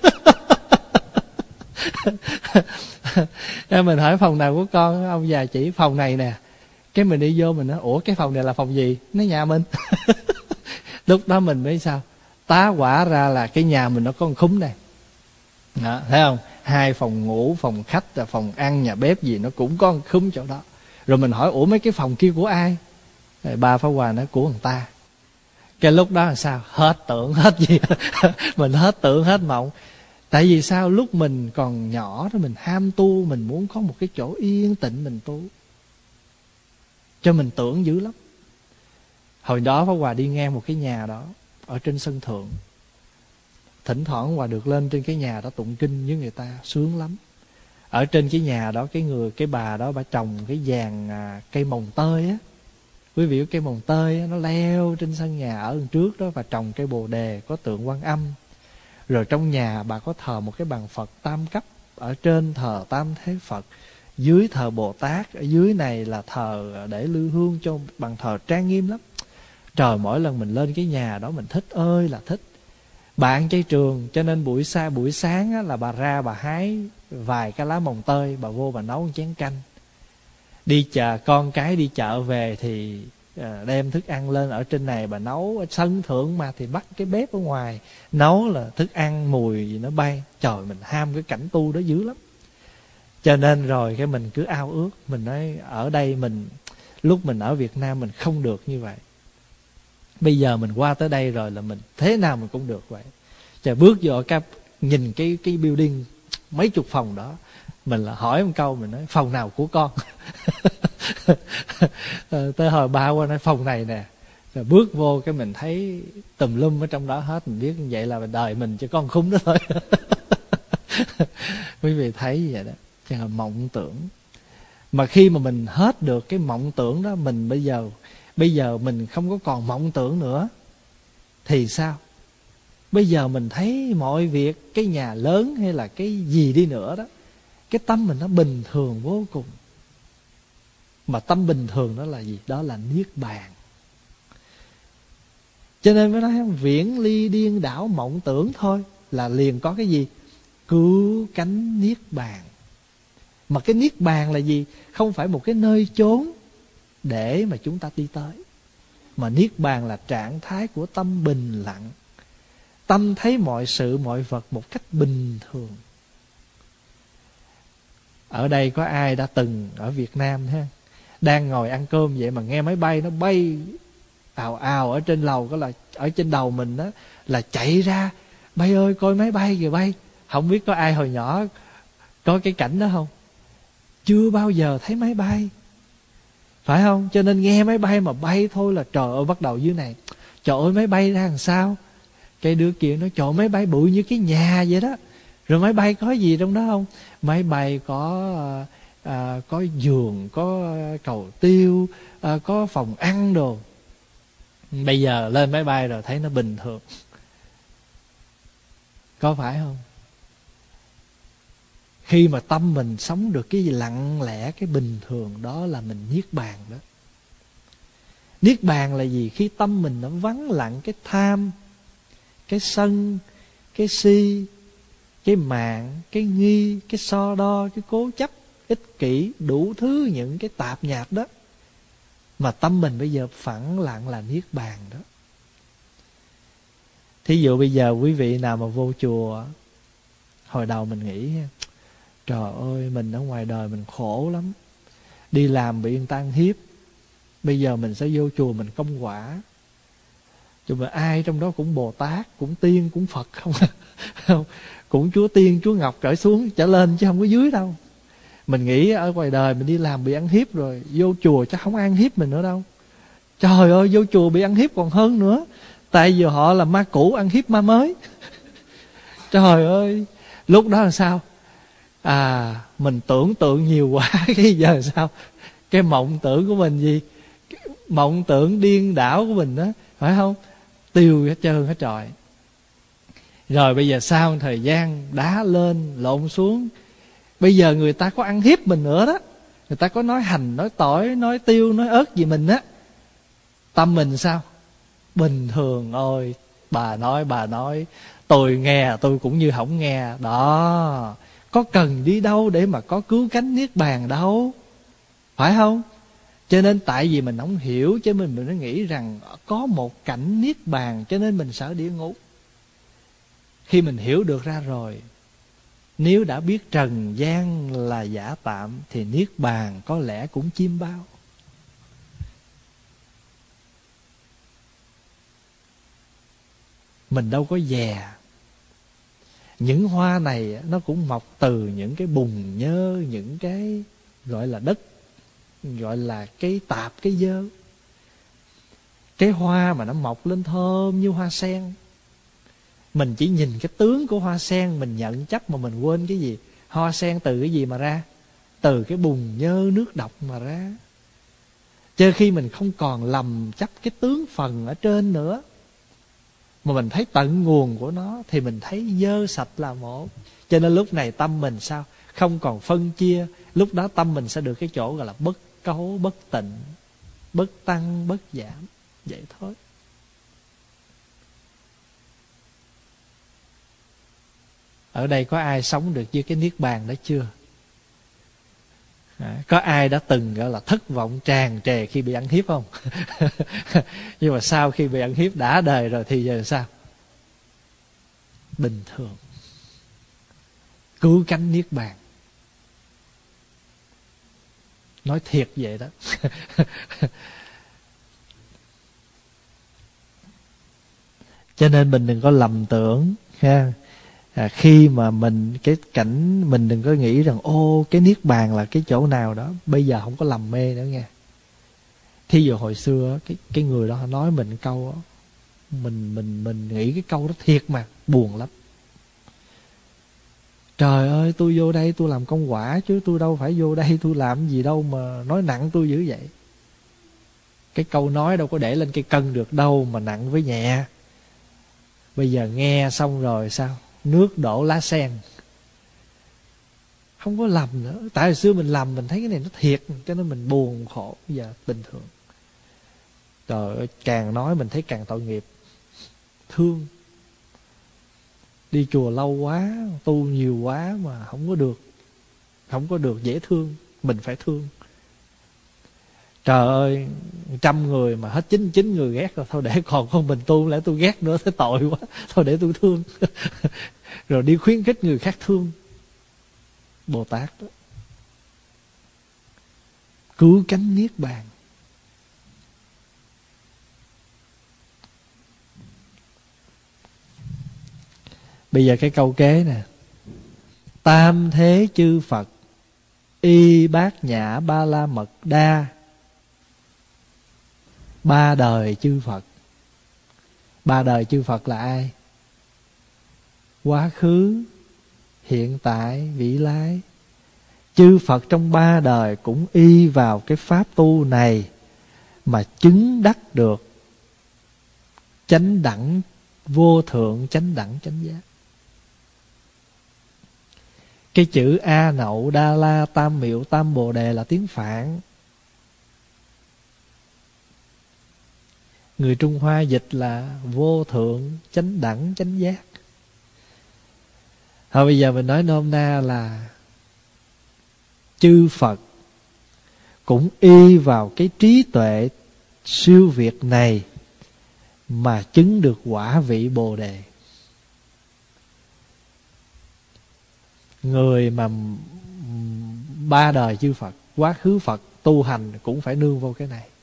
Mình hỏi phòng nào của con, ông già chỉ phòng này nè. Cái mình đi vô mình nói ủa cái phòng này là phòng gì? Nó nhà mình. Lúc đó mình mới sao tá quả ra là cái nhà mình nó có một khúm này đó, thấy không? 2 phòng ngủ, phòng khách, phòng ăn, nhà bếp gì nó cũng có một khúm chỗ đó. Rồi mình hỏi ủa mấy cái phòng kia của ai? Rồi ba Pháp Hòa nói của người ta. Cái lúc đó là sao? Hết tưởng hết gì. Mình hết tưởng hết mộng. Tại vì sao? Lúc mình còn nhỏ đó mình ham tu, mình muốn có một cái chỗ yên tĩnh mình tu, cho mình tưởng dữ lắm. Hồi đó Pháp Hòa đi ngang một cái nhà đó ở trên sân thượng. Thỉnh thoảng Hòa được lên trên cái nhà đó tụng kinh với người ta, sướng lắm. Ở trên cái nhà đó cái bà đó bà trồng cái dàn cây mồng tơi á. Quý vị biết cây mồng tơi á, nó leo trên sân nhà ở đằng trước đó, và trồng cây bồ đề có tượng Quan Âm. Rồi trong nhà bà có thờ một cái bàn Phật tam cấp, ở trên thờ Tam Thế Phật, dưới thờ Bồ Tát, ở dưới này là thờ để lư hương cho bàn thờ trang nghiêm lắm. Trời, mỗi lần mình lên cái nhà đó mình thích ơi là thích. Bà ăn chay trường, cho nên buổi sáng á, là bà ra bà hái vài cái lá mồng tơi, bà vô bà nấu một chén canh. Đi chợ, con cái đi chợ về thì đem thức ăn lên ở trên này, bà nấu ở sân thượng mà, thì bắt cái bếp ở ngoài nấu là thức ăn mùi gì nó bay. Trời, mình ham cái cảnh tu đó dữ lắm. Cho nên rồi cái mình cứ ao ước, mình nói ở đây mình, lúc mình ở Việt Nam mình không được như vậy, bây giờ mình qua tới đây rồi là mình thế nào mình cũng được vậy. Trời, bước vô cái nhìn cái building mấy chục phòng đó, mình là hỏi một câu, mình nói phòng nào của con? Tới hồi ba qua nói phòng này nè. Rồi bước vô cái mình thấy tùm lum ở trong đó hết. Mình biết như vậy là đời mình chỉ con khúng đó thôi. Quý vị thấy như vậy đó, chẳng là mộng tưởng. Mà khi mà mình hết được cái mộng tưởng đó, mình bây giờ mình không có còn mộng tưởng nữa thì sao? Bây giờ mình thấy mọi việc, cái nhà lớn hay là cái gì đi nữa đó, cái tâm mình nó bình thường vô cùng. Mà tâm bình thường đó là gì? Đó là niết bàn. Cho nên mới nói viễn ly điên đảo mộng tưởng thôi là liền có cái gì? Cứu cánh niết bàn. Mà cái niết bàn là gì? Không phải một cái nơi chốn để mà chúng ta đi tới, mà niết bàn là trạng thái của tâm bình lặng. Tâm thấy mọi sự mọi vật một cách bình thường. Ở đây có ai đã từng ở Việt Nam ha, đang ngồi ăn cơm vậy mà nghe máy bay nó bay ào ào ở trên lầu, có là ở trên đầu mình đó, là chạy ra bay ơi coi máy bay kìa bay. Không biết có ai hồi nhỏ có cái cảnh đó không? Chưa bao giờ thấy máy bay, phải không? Cho nên nghe máy bay mà bay thôi là trời ơi, bắt đầu dưới này trời ơi máy bay ra làm sao. Cái đứa kia nói trời, máy bay bự như cái nhà vậy đó. Rồi máy bay có gì trong đó không? Máy bay có giường, có cầu tiêu, có phòng ăn đồ. Bây giờ lên máy bay rồi thấy nó bình thường, có phải không? Khi mà tâm mình sống được cái gì lặng lẽ, cái bình thường, đó là mình niết bàn đó. Niết bàn là gì? Khi tâm mình nó vắng lặng cái tham, cái sân, cái si, cái mạn, cái nghi, cái so đo, cái cố chấp, ích kỷ, đủ thứ những cái tạp nhạp đó, mà tâm mình bây giờ phẳng lặng là niết bàn đó. Thí dụ bây giờ quý vị nào mà vô chùa, hồi đầu mình nghĩ trời ơi mình ở ngoài đời mình khổ lắm, đi làm bị người ta ăn hiếp, bây giờ mình sẽ vô chùa mình công quả. Chùa mà ai trong đó cũng Bồ Tát, cũng tiên, cũng Phật không? Không, cũng Chúa Tiên, Chúa Ngọc trở lên chứ không có dưới đâu. Mình nghĩ ở ngoài đời mình đi làm bị ăn hiếp rồi, vô chùa chắc không ăn hiếp mình nữa đâu. Trời ơi, vô chùa bị ăn hiếp còn hơn nữa, tại vì họ là ma cũ ăn hiếp ma mới. Trời ơi, lúc đó là sao? Mình tưởng tượng nhiều quá. Cái giờ sao? Cái mộng tưởng của mình gì? Cái mộng tưởng điên đảo của mình đó, phải không? Tiêu hết trơn hết trọi. Rồi bây giờ sau một thời gian đá lên lộn xuống, bây giờ người ta có ăn hiếp mình nữa đó, người ta có nói hành, nói tỏi, nói tiêu, nói ớt gì mình á, tâm mình sao? Bình thường. Ôi bà nói tôi nghe tôi cũng như không nghe đó. Có cần đi đâu để mà có cứu cánh niết bàn đâu, phải không? Cho nên tại vì mình không hiểu, cho nên mình mới nghĩ rằng có một cảnh niết bàn, cho nên mình sợ địa ngục. Khi mình hiểu được ra rồi, nếu đã biết trần gian là giả tạm, thì niết bàn có lẽ cũng chiêm bao. Mình đâu có dè. Những hoa này nó cũng mọc từ những cái bùn nhơ, những cái gọi là đất, gọi là cái tạp, cái dơ. Cái hoa mà nó mọc lên thơm như hoa sen, mình chỉ nhìn cái tướng của hoa sen mình nhận chấp, mà mình quên cái gì? Hoa sen từ cái gì mà ra? Từ cái bùn nhơ nước độc mà ra. Chứ khi mình không còn lầm chấp cái tướng phần ở trên nữa, mà mình thấy tận nguồn của nó, thì mình thấy dơ sạch là một. Cho nên lúc này tâm mình sao? Không còn phân chia. Lúc đó tâm mình sẽ được cái chỗ gọi là bất cấu, bất tịnh, bất tăng, bất giảm. Vậy thôi. Ở đây có ai sống được với cái niết bàn đó chưa? Có ai đã từng gọi là thất vọng tràn trề khi bị ăn hiếp không? Nhưng mà sau khi bị ăn hiếp đã đời rồi thì giờ sao? Bình thường. Cứu cánh niết bàn. Nói thiệt vậy đó. Cho nên mình đừng có lầm tưởng ha. Khi mà mình cái cảnh mình đừng có nghĩ rằng ô cái niết bàn là cái chỗ nào đó. Bây giờ không có lầm mê nữa nha. Thí dụ hồi xưa cái người đó nói mình câu đó, mình nghĩ cái câu đó thiệt mà buồn lắm. Trời ơi, tôi vô đây tôi làm công quả chứ tôi đâu phải vô đây tôi làm gì đâu mà nói nặng tôi dữ vậy. Cái câu nói đâu có để lên cây cân được đâu mà nặng với nhẹ. Bây giờ nghe xong rồi sao? Nước đổ lá sen. Không có lầm nữa. Tại hồi xưa mình lầm, mình thấy cái này nó thiệt, cho nên mình buồn khổ. Bây giờ bình thường. Trời ơi, càng nói mình thấy càng tội nghiệp. Thương. Đi chùa lâu quá, tu nhiều quá mà không có được. Không có được dễ thương. Mình phải thương. Trời ơi, 100 người mà hết 99 người ghét rồi. Thôi để còn con mình tu, lẽ tôi ghét nữa, thấy tội quá. Thôi để tôi thương. Rồi đi khuyến khích người khác thương. Bồ Tát đó. Cứu cánh niết bàn. Bây giờ cái câu kế nè. Tam thế chư Phật, y bát nhã ba la mật đa. Ba đời chư Phật. Ba đời chư Phật là ai? Quá khứ, hiện tại, vị lai. Chư Phật trong ba đời cũng y vào cái pháp tu này mà chứng đắc được chánh đẳng vô thượng, chánh đẳng chánh giác. Cái chữ A Nậu Đa La Tam Miệu Tam Bồ Đề là tiếng Phạn. Người Trung Hoa dịch là vô thượng, chánh đẳng, chánh giác. Thôi bây giờ mình nói nôm na là chư Phật cũng y vào cái trí tuệ siêu việt này mà chứng được quả vị Bồ Đề. Người mà ba đời chư Phật, quá khứ Phật tu hành cũng phải nương vô cái này.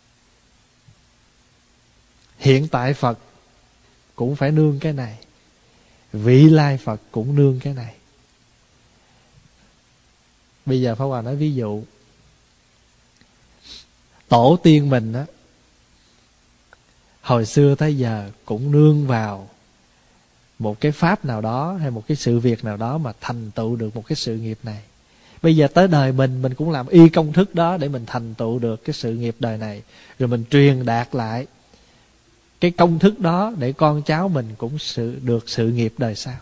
Hiện tại Phật cũng phải nương cái này. Vị lai Phật cũng nương cái này. Bây giờ Pháp Hòa nói ví dụ. Tổ tiên mình á, hồi xưa tới giờ cũng nương vào một cái pháp nào đó hay một cái sự việc nào đó mà thành tựu được một cái sự nghiệp này. Bây giờ tới đời mình cũng làm y công thức đó để mình thành tựu được cái sự nghiệp đời này. Rồi mình truyền đạt lại cái công thức đó để con cháu mình cũng được sự nghiệp đời sau.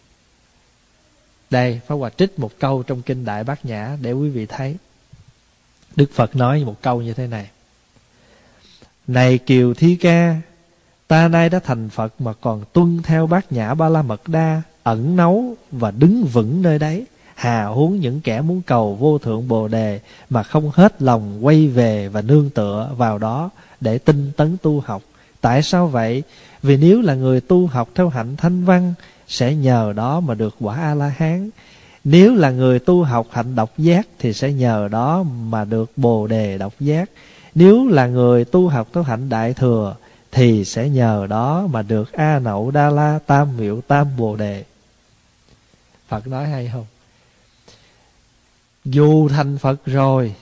Đây, Pháp Hòa trích một câu trong Kinh Đại Bát Nhã để quý vị thấy. Đức Phật nói một câu như thế này. Này Kiều Thi Ca, ta nay đã thành Phật mà còn tuân theo Bát Nhã Ba La Mật Đa, ẩn náu và đứng vững nơi đấy. Hà huống những kẻ muốn cầu vô thượng Bồ Đề mà không hết lòng quay về và nương tựa vào đó để tinh tấn tu học. Tại sao vậy? Vì nếu là người tu học theo hạnh thanh văn sẽ nhờ đó mà được quả A-la-hán. Nếu là người tu học hạnh độc giác thì sẽ nhờ đó mà được Bồ Đề độc giác. Nếu là người tu học theo hạnh đại thừa thì sẽ nhờ đó mà được A Nậu Đa La Tam Miệu Tam Bồ Đề. Phật nói hay không? Dù thành Phật rồi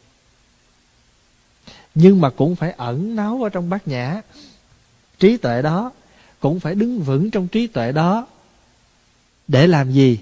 nhưng mà cũng phải ẩn náu ở trong Bát Nhã. Trí tuệ đó cũng phải đứng vững trong trí tuệ đó. Để làm gì?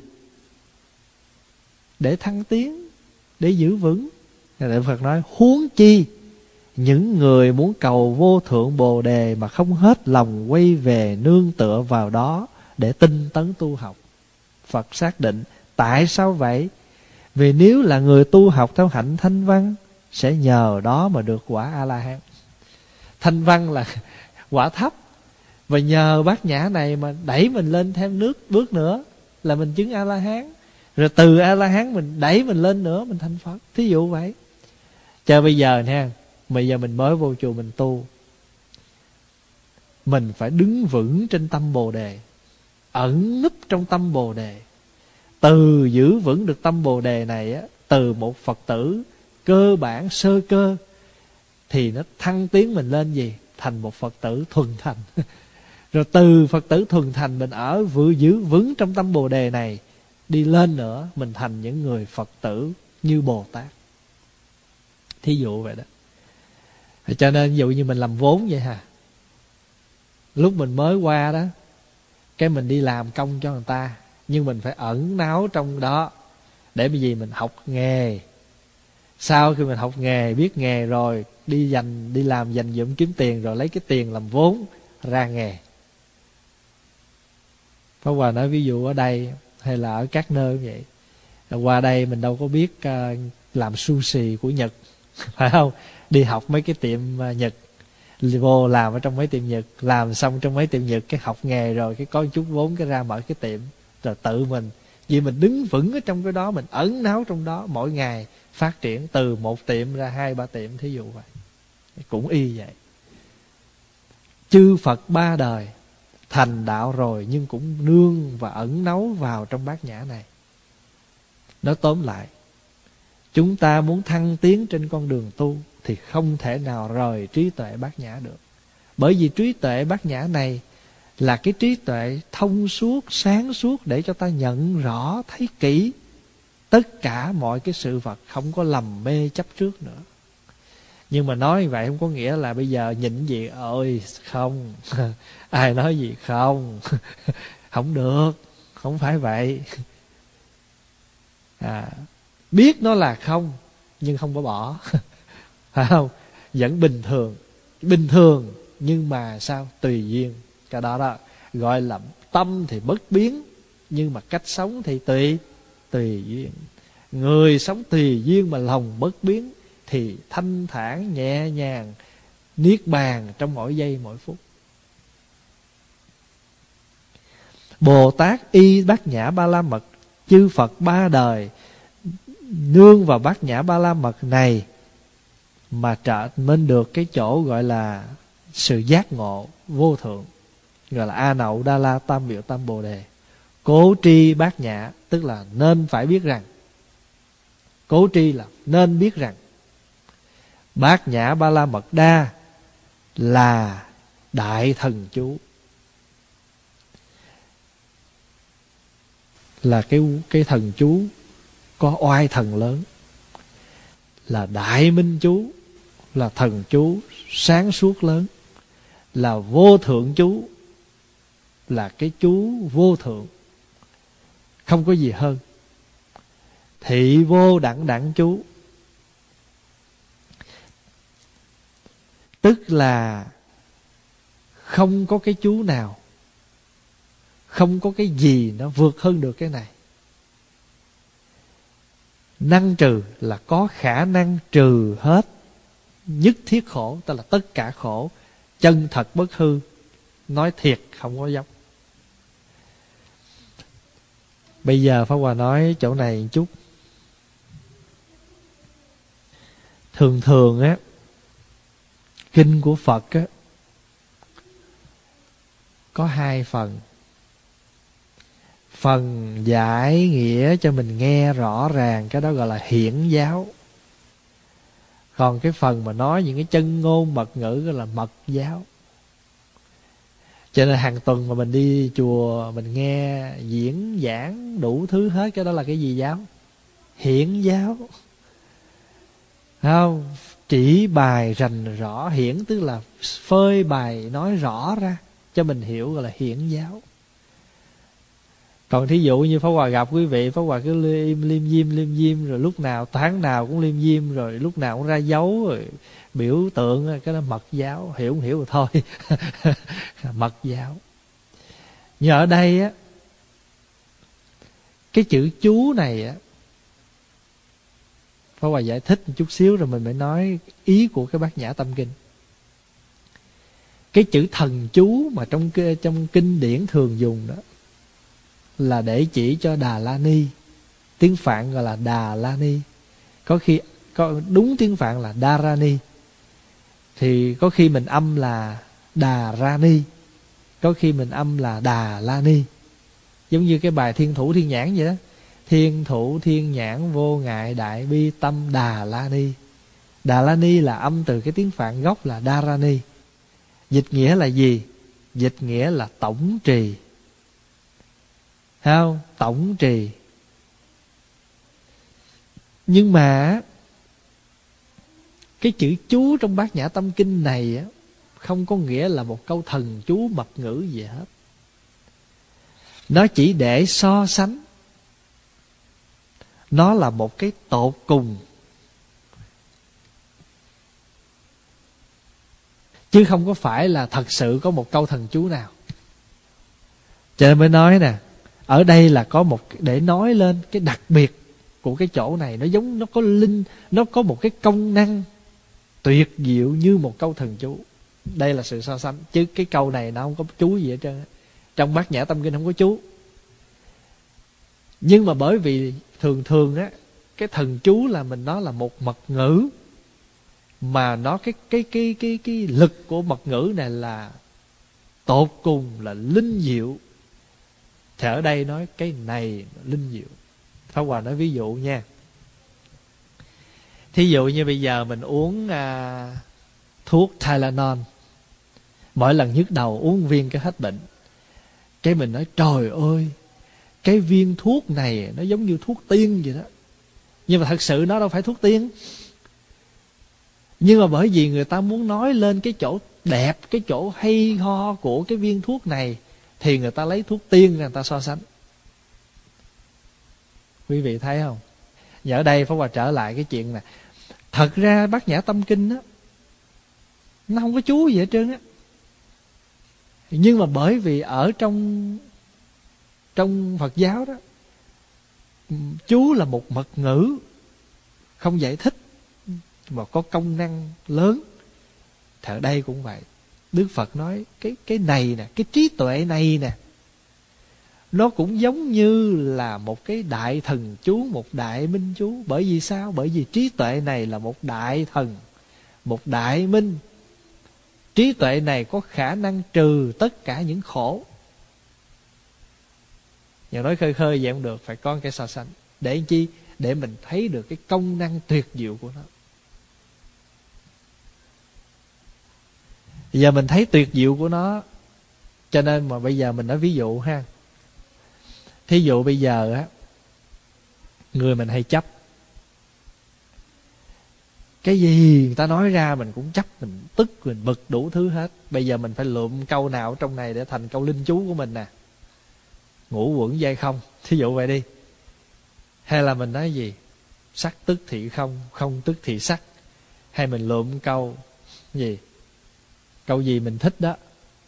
Để thăng tiến, để giữ vững. Đức Phật nói huống chi những người muốn cầu vô thượng Bồ Đề mà không hết lòng quay về nương tựa vào đó để tinh tấn tu học. Phật xác định. Tại sao vậy? Vì nếu là người tu học theo hạnh thanh văn sẽ nhờ đó mà được quả A-la-hán. Thanh văn là quả thấp, và nhờ Bát Nhã này mà đẩy mình lên thêm bước nữa là mình chứng A-la-hán. Rồi từ A-la-hán mình đẩy mình lên nữa, mình thành Phật. Thí dụ vậy. Chờ bây giờ nha, bây giờ mình mới vô chùa mình tu, mình phải đứng vững trên tâm Bồ Đề, ẩn núp trong tâm Bồ Đề. Từ giữ vững được tâm Bồ Đề này á, từ một Phật tử cơ bản sơ cơ, thì nó thăng tiến mình lên gì? Thành một Phật tử thuần thành. Rồi từ Phật tử thuần thành mình ở vừa giữ vững trong tâm Bồ Đề này, đi lên nữa mình thành những người Phật tử như Bồ Tát. Thí dụ vậy đó. Cho nên ví dụ như mình làm vốn vậy hà, lúc mình mới qua đó, cái mình đi làm công cho người ta, nhưng mình phải ẩn náu trong đó, để bởi vì mình học nghề. Sau khi mình học nghề, biết nghề rồi, đi làm dành dụm kiếm tiền, rồi lấy cái tiền làm vốn ra nghề. Pháp Hòa nói ví dụ ở đây hay là ở các nơi cũng vậy. Qua đây mình đâu có biết làm sushi của Nhật, phải không? Đi học mấy cái tiệm Nhật, vô làm ở trong mấy tiệm Nhật, làm xong trong mấy tiệm Nhật, cái học nghề rồi, cái có chút vốn, cái ra mở cái tiệm, rồi tự mình. Vì mình đứng vững ở trong cái đó, mình ẩn náu trong đó, mỗi ngày phát triển từ một tiệm ra 2-3 tiệm, thí dụ vậy. Cũng y vậy. Chư Phật 3 đời thành đạo rồi, nhưng cũng nương và ẩn náu vào trong bát nhã này. Nói tóm lại, chúng ta muốn thăng tiến trên con đường tu thì không thể nào rời trí tuệ bát nhã được. Bởi vì trí tuệ bát nhã này là cái trí tuệ thông suốt, sáng suốt, để cho ta nhận rõ, thấy kỹ tất cả mọi cái sự vật, không có lầm mê chấp trước nữa. Nhưng mà nói vậy không có nghĩa là bây giờ nhịn gì ơi không. Ai nói gì không. Không được, không phải vậy. Biết nó là không, nhưng không có bỏ. Phải không? Vẫn bình thường. Bình thường nhưng mà sao? Tùy duyên. Cái đó đó gọi là tâm thì bất biến, nhưng mà cách sống thì tùy duyên. Người sống tùy duyên mà lòng bất biến thì thanh thản, nhẹ nhàng, niết bàn trong mỗi giây mỗi phút. Bồ Tát y bát nhã ba la mật, chư Phật 3 đời nương vào bát nhã ba la mật này mà trở nên được cái chỗ gọi là sự giác ngộ vô thượng, gọi là A Nậu Đa La Tam Biểu Tam Bồ Đề. Cố tri bát nhã, tức là nên phải biết rằng, cố tri là nên biết rằng bát nhã ba la mật đa là đại thần chú, là cái thần chú có oai thần lớn, là đại minh chú, là thần chú sáng suốt lớn, là vô thượng chú, là cái chú vô thượng, không có gì hơn. Thị vô đẳng đẳng chú, tức là không có cái chú nào, không có cái gì nó vượt hơn được cái này. Năng trừ là có khả năng trừ hết nhất thiết khổ, tức là tất cả khổ, chân thật bất hư, nói thiệt không có dốc. Bây giờ Pháp Hòa nói chỗ này một chút. Thường thường á, kinh của Phật á có 2 phần. Phần giải nghĩa cho mình nghe rõ ràng, cái đó gọi là hiển giáo. Còn cái phần mà nói những cái chân ngôn mật ngữ gọi là mật giáo. Cho nên hàng tuần mà mình đi chùa, mình nghe diễn giảng đủ thứ hết, cái đó là cái gì giáo? Hiển giáo. Không? Chỉ bài rành rõ, hiển tức là phơi bày nói rõ ra cho mình hiểu, gọi là hiển giáo. Còn thí dụ như Pháp Hòa gặp quý vị, Pháp Hòa cứ liêm diêm, rồi lúc nào tháng nào cũng liêm diêm, rồi lúc nào cũng ra dấu, rồi biểu tượng, cái đó mật giáo. Hiểu không hiểu rồi thôi. Mật giáo. Nhưng ở đây á, cái chữ chú này á, Pháp Hòa giải thích một chút xíu rồi mình mới nói ý của cái Bát Nhã Tâm Kinh. Cái chữ thần chú mà trong kinh điển thường dùng đó là để chỉ cho Đà La Ni. Tiếng Phạn gọi là Đà La Ni. Có khi có đúng tiếng Phạn là Đa Ra Ni. Thì có khi mình âm là Đà Ra Ni, có khi mình âm là Đà La Ni. Giống như cái bài Thiên Thủ Thiên Nhãn vậy đó. Thiên Thủ Thiên Nhãn vô ngại đại bi tâm Đà La Ni. Đà La Ni là âm từ cái tiếng Phạn gốc là Đa Ra Ni. Dịch nghĩa là gì? Dịch nghĩa là tổng trì. Thấy không? Tổng trì. Nhưng mà cái chữ chú trong Bát Nhã Tâm Kinh này á, không có nghĩa là một câu thần chú mật ngữ gì hết. Nó chỉ để so sánh. Nó là một cái tột cùng, chứ không có phải là thật sự có một câu thần chú nào. Cho nên mới nói nè, ở đây là có một để nói lên cái đặc biệt của cái chỗ này. Nó giống, nó có linh, nó có một cái công năng tuyệt diệu như một câu thần chú. Đây là sự so sánh. Chứ cái câu này nó không có chú gì hết trơn. Trong Bát Nhã Tâm Kinh không có chú. Nhưng mà bởi vì thường thường á, cái thần chú là mình nói là một mật ngữ, mà nó cái lực của mật ngữ này là tột cùng, là linh diệu. Thì ở đây nói cái này linh diệu. Pháp Hòa nói ví dụ nha. Thí dụ như bây giờ mình uống thuốc Tylenol, mỗi lần nhức đầu uống viên cái hết bệnh. Cái mình nói trời ơi, cái viên thuốc này nó giống như thuốc tiên vậy đó. Nhưng mà thật sự nó đâu phải thuốc tiên. Nhưng mà bởi vì người ta muốn nói lên cái chỗ đẹp, cái chỗ hay ho của cái viên thuốc này, thì người ta lấy thuốc tiên ra người ta so sánh. Quý vị thấy không? Và ở đây Pháp Hòa trở lại cái chuyện này. Thật ra Bát Nhã Tâm Kinh á, nó không có chú gì hết trơn á. Nhưng mà bởi vì ở trong Phật giáo đó, chú là một mật ngữ không giải thích mà có công năng lớn. Thì ở đây cũng vậy. Đức Phật nói cái này nè, cái trí tuệ này nè, nó cũng giống như là một cái đại thần chú, một đại minh chú. Bởi vì sao? Bởi vì trí tuệ này là một đại thần, một đại minh. Trí tuệ này có khả năng trừ tất cả những khổ. Nhà nói khơi khơi vậy không được, phải có cái so sánh. Để chi? Để mình thấy được cái công năng tuyệt diệu của nó. Giờ mình thấy tuyệt diệu của nó, cho nên mà bây giờ mình nói ví dụ ha. Thí dụ bây giờ á, người mình hay chấp. Cái gì người ta nói ra mình cũng chấp, mình tức, mình bực đủ thứ hết. Bây giờ mình phải lượm câu nào trong này để thành câu linh chú của mình nè. Ngũ uẩn giai không, thí dụ vậy đi. Hay là mình nói gì? Sắc tức thị không, không tức thị sắc. Hay mình lượm câu gì? Câu gì mình thích đó.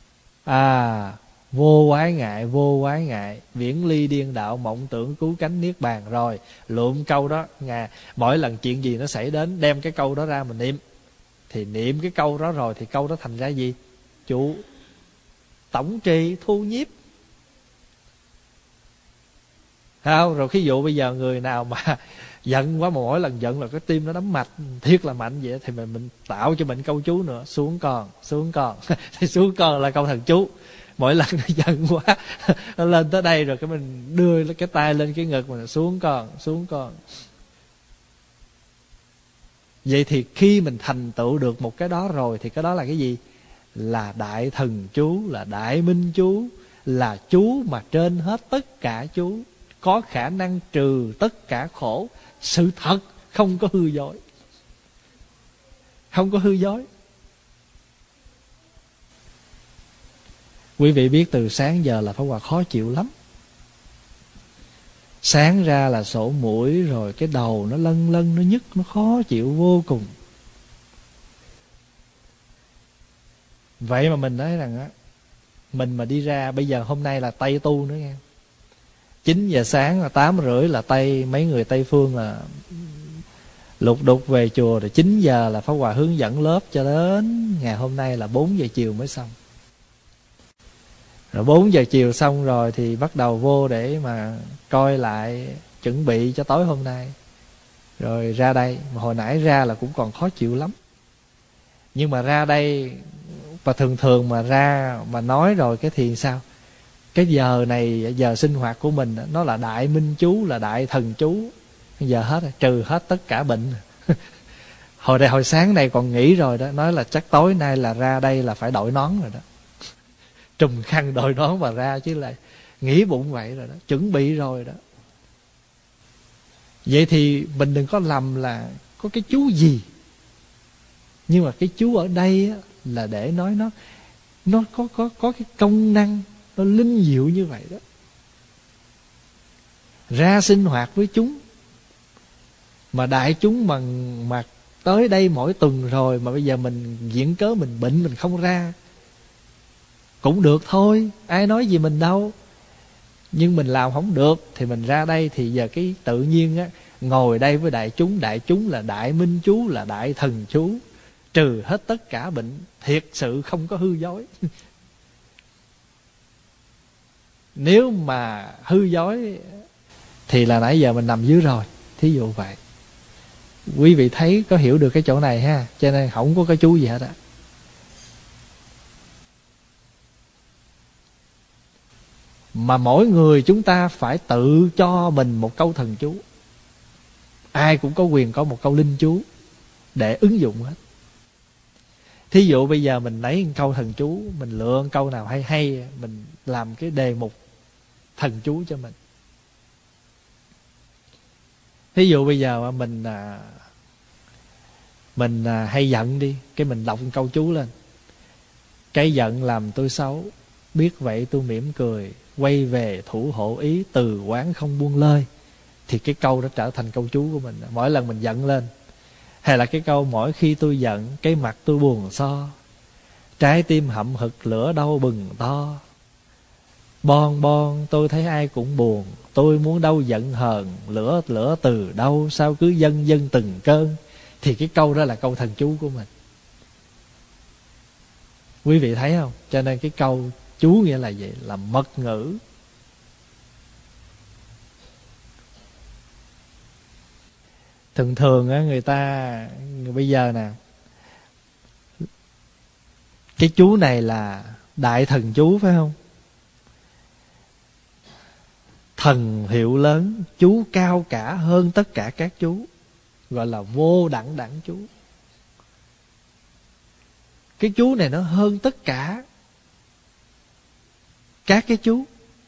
Vô quái ngại, vô quái ngại, viễn ly điên đạo, mộng tưởng cứu cánh niết bàn. Rồi lượm câu đó, mỗi lần chuyện gì nó xảy đến, đem cái câu đó ra mình niệm. Thì niệm cái câu đó rồi thì câu đó thành ra gì? Chú tổng trì thu nhiếp. Không? Rồi ví dụ bây giờ người nào mà giận quá, mà mỗi lần giận là cái tim nó đấm mạch thiệt là mạnh vậy, thì mình tạo cho mình câu chú nữa. Xuống con, xuống con. Thì xuống con là câu thần chú. Mỗi lần nó giận quá, nó lên tới đây rồi cái mình đưa cái tay lên cái ngực mình, xuống con, xuống con. Vậy thì khi mình thành tựu được một cái đó rồi, thì cái đó là cái gì? Là đại thần chú, là đại minh chú, là chú mà trên hết tất cả chú, có khả năng trừ tất cả khổ. Sự thật, không có hư dối. Không có hư dối. Quý vị biết từ sáng giờ là Pháp Hòa khó chịu lắm. Sáng ra là sổ mũi, rồi cái đầu nó lân lân, nó nhức, nó khó chịu vô cùng. Vậy mà mình nói rằng á, mình mà đi ra, bây giờ hôm nay là Tây tu nữa nghe. 9 giờ sáng là 8 rưỡi là Tây, mấy người Tây phương là lục đục về chùa. Rồi 9 giờ là Pháp Hòa hướng dẫn lớp cho đến ngày hôm nay là 4 giờ chiều mới xong. Rồi 4 giờ chiều xong rồi thì bắt đầu vô để mà coi lại, chuẩn bị cho tối hôm nay. Rồi ra đây, mà hồi nãy ra là cũng còn khó chịu lắm. Nhưng mà ra đây, và thường thường mà ra mà nói rồi cái thì sao? Cái giờ này, giờ sinh hoạt của mình, nó là đại minh chú, là đại thần chú. Giờ hết rồi, trừ hết tất cả bệnh. Hồi sáng này còn nghĩ rồi đó, nói là chắc tối nay là ra đây là phải đội nón rồi đó. Trùm khăn đội nón mà ra chứ lại nghĩ bụng vậy rồi đó, chuẩn bị rồi đó. Vậy thì mình đừng có lầm là có cái chú gì. Nhưng mà cái chú ở đây á, là để nói nó có cái công năng, nó linh diệu như vậy đó. Ra sinh hoạt với chúng, mà đại chúng mà tới đây mỗi tuần rồi, mà bây giờ mình diễn cớ mình bệnh mình không ra cũng được thôi, ai nói gì mình đâu. Nhưng mình làm không được thì mình ra đây, thì giờ cái tự nhiên á, ngồi đây với đại chúng là đại minh chú, là đại thần chú, trừ hết tất cả bệnh, thiệt sự không có hư dối. Nếu mà hư dối thì là nãy giờ mình nằm dưới rồi, thí dụ vậy. Quý vị thấy có hiểu được cái chỗ này ha, cho nên không có cái chú gì hết á. Mà mỗi người chúng ta phải tự cho mình một câu thần chú. Ai cũng có quyền có một câu linh chú để ứng dụng hết. Thí dụ bây giờ mình lấy một câu thần chú, mình lựa một câu nào hay hay, mình làm cái đề mục thần chú cho mình. Thí dụ bây giờ mình hay giận đi, cái mình đọc một câu chú lên. Cái giận làm tôi xấu, biết vậy tôi mỉm cười, quay về thủ hộ ý, từ quán không buông lơi. Thì cái câu đó trở thành câu chú của mình mỗi lần mình giận lên. Hay là cái câu mỗi khi tôi giận, cái mặt tôi buồn so, trái tim hậm hực lửa đau bừng to. Bon bon tôi thấy ai cũng buồn, tôi muốn đâu giận hờn, lửa từ đâu, sao cứ dâng từng cơn. Thì cái câu đó là câu thần chú của mình. Quý vị thấy không? Cho nên cái câu chú nghĩa là gì? Là mật ngữ. Thường á, người bây giờ nè, cái chú này là đại thần chú phải không? Thần hiệu lớn, chú cao cả hơn tất cả các chú, gọi là vô đẳng đẳng chú. Cái chú này nó hơn tất cả các cái chú.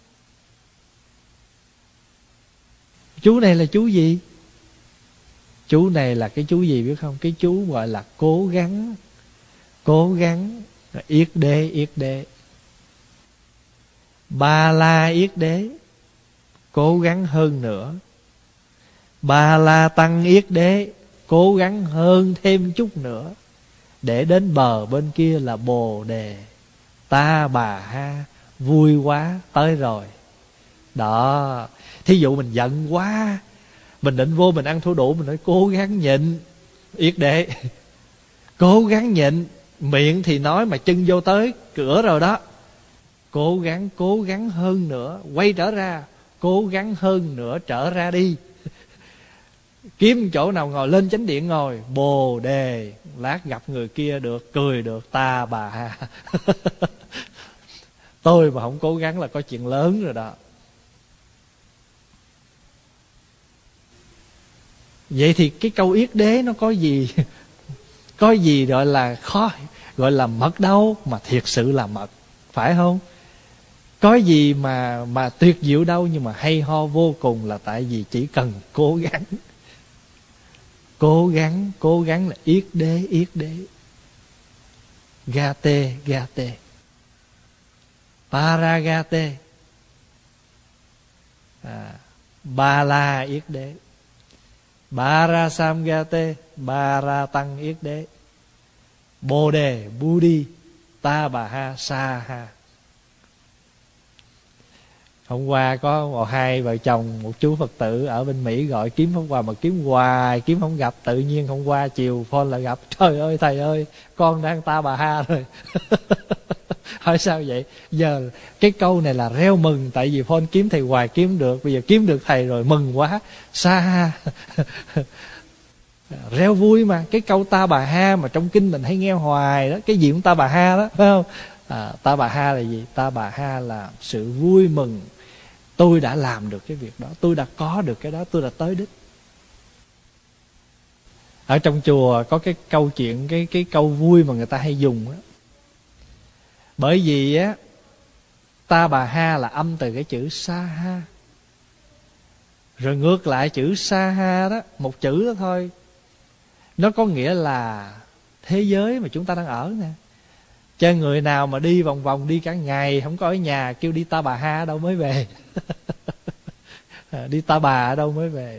Chú này là chú gì? Chú này là cái chú gì biết không? Cái chú gọi là cố gắng. Cố gắng, yết đế. Ba la yết đế, cố gắng hơn nữa. Ba la tăng yết đế, cố gắng hơn thêm chút nữa, để đến bờ bên kia là Bồ Đề. Ta bà ha, vui quá, tới rồi. Đó. Thí dụ mình giận quá, mình định vô mình ăn thua đủ, mình nói cố gắng nhịn, yết đế. Cố gắng nhịn, miệng thì nói mà chân vô tới cửa rồi đó. Cố gắng hơn nữa, quay trở ra, cố gắng hơn nữa, trở ra đi. Kiếm chỗ nào ngồi, lên chánh điện ngồi, Bồ Đề, lát gặp người kia được, cười được, ta bà ha. Tôi mà không cố gắng là có chuyện lớn rồi đó. Vậy thì cái câu yết đế nó có gì? Có gì gọi là khó, gọi là mật đâu, mà thiệt sự là mật, phải không? Có gì mà tuyệt diệu đâu, nhưng mà hay ho vô cùng, là tại vì chỉ cần cố gắng. Cố gắng là yết đế. Gate. Paragate. Ba la yết đế. Barasamgate, Baratang yết đế. Bồ Đề, Budi, Ta Bà Ha, Sa Ha. Hôm qua có hai vợ chồng, một chú Phật tử ở bên Mỹ gọi kiếm không qua, mà kiếm hoài kiếm không gặp. Tự nhiên hôm qua chiều phone là gặp. Trời ơi thầy ơi, con đang Ta Bà Ha rồi. Hỏi sao vậy? Giờ cái câu này là reo mừng, tại vì phone kiếm thầy hoài kiếm được, bây giờ kiếm được thầy rồi mừng quá. Sa reo vui mà. Cái câu ta bà ha mà trong kinh mình hay nghe hoài đó, cái gì cũng ta bà ha đó, phải không? Ta bà ha là gì? Ta bà ha là sự vui mừng. Tôi đã làm được cái việc đó, tôi đã có được cái đó, tôi đã tới đích. Ở trong chùa có cái câu chuyện, cái câu vui mà người ta hay dùng đó. Bởi vì á, ta bà ha là âm từ cái chữ sa ha. Rồi ngược lại chữ sa ha đó, một chữ đó thôi, nó có nghĩa là thế giới mà chúng ta đang ở nè. Cho người nào mà đi vòng vòng, đi cả ngày không có ở nhà, kêu đi ta bà ha ở đâu mới về. Đi ta bà ở đâu mới về.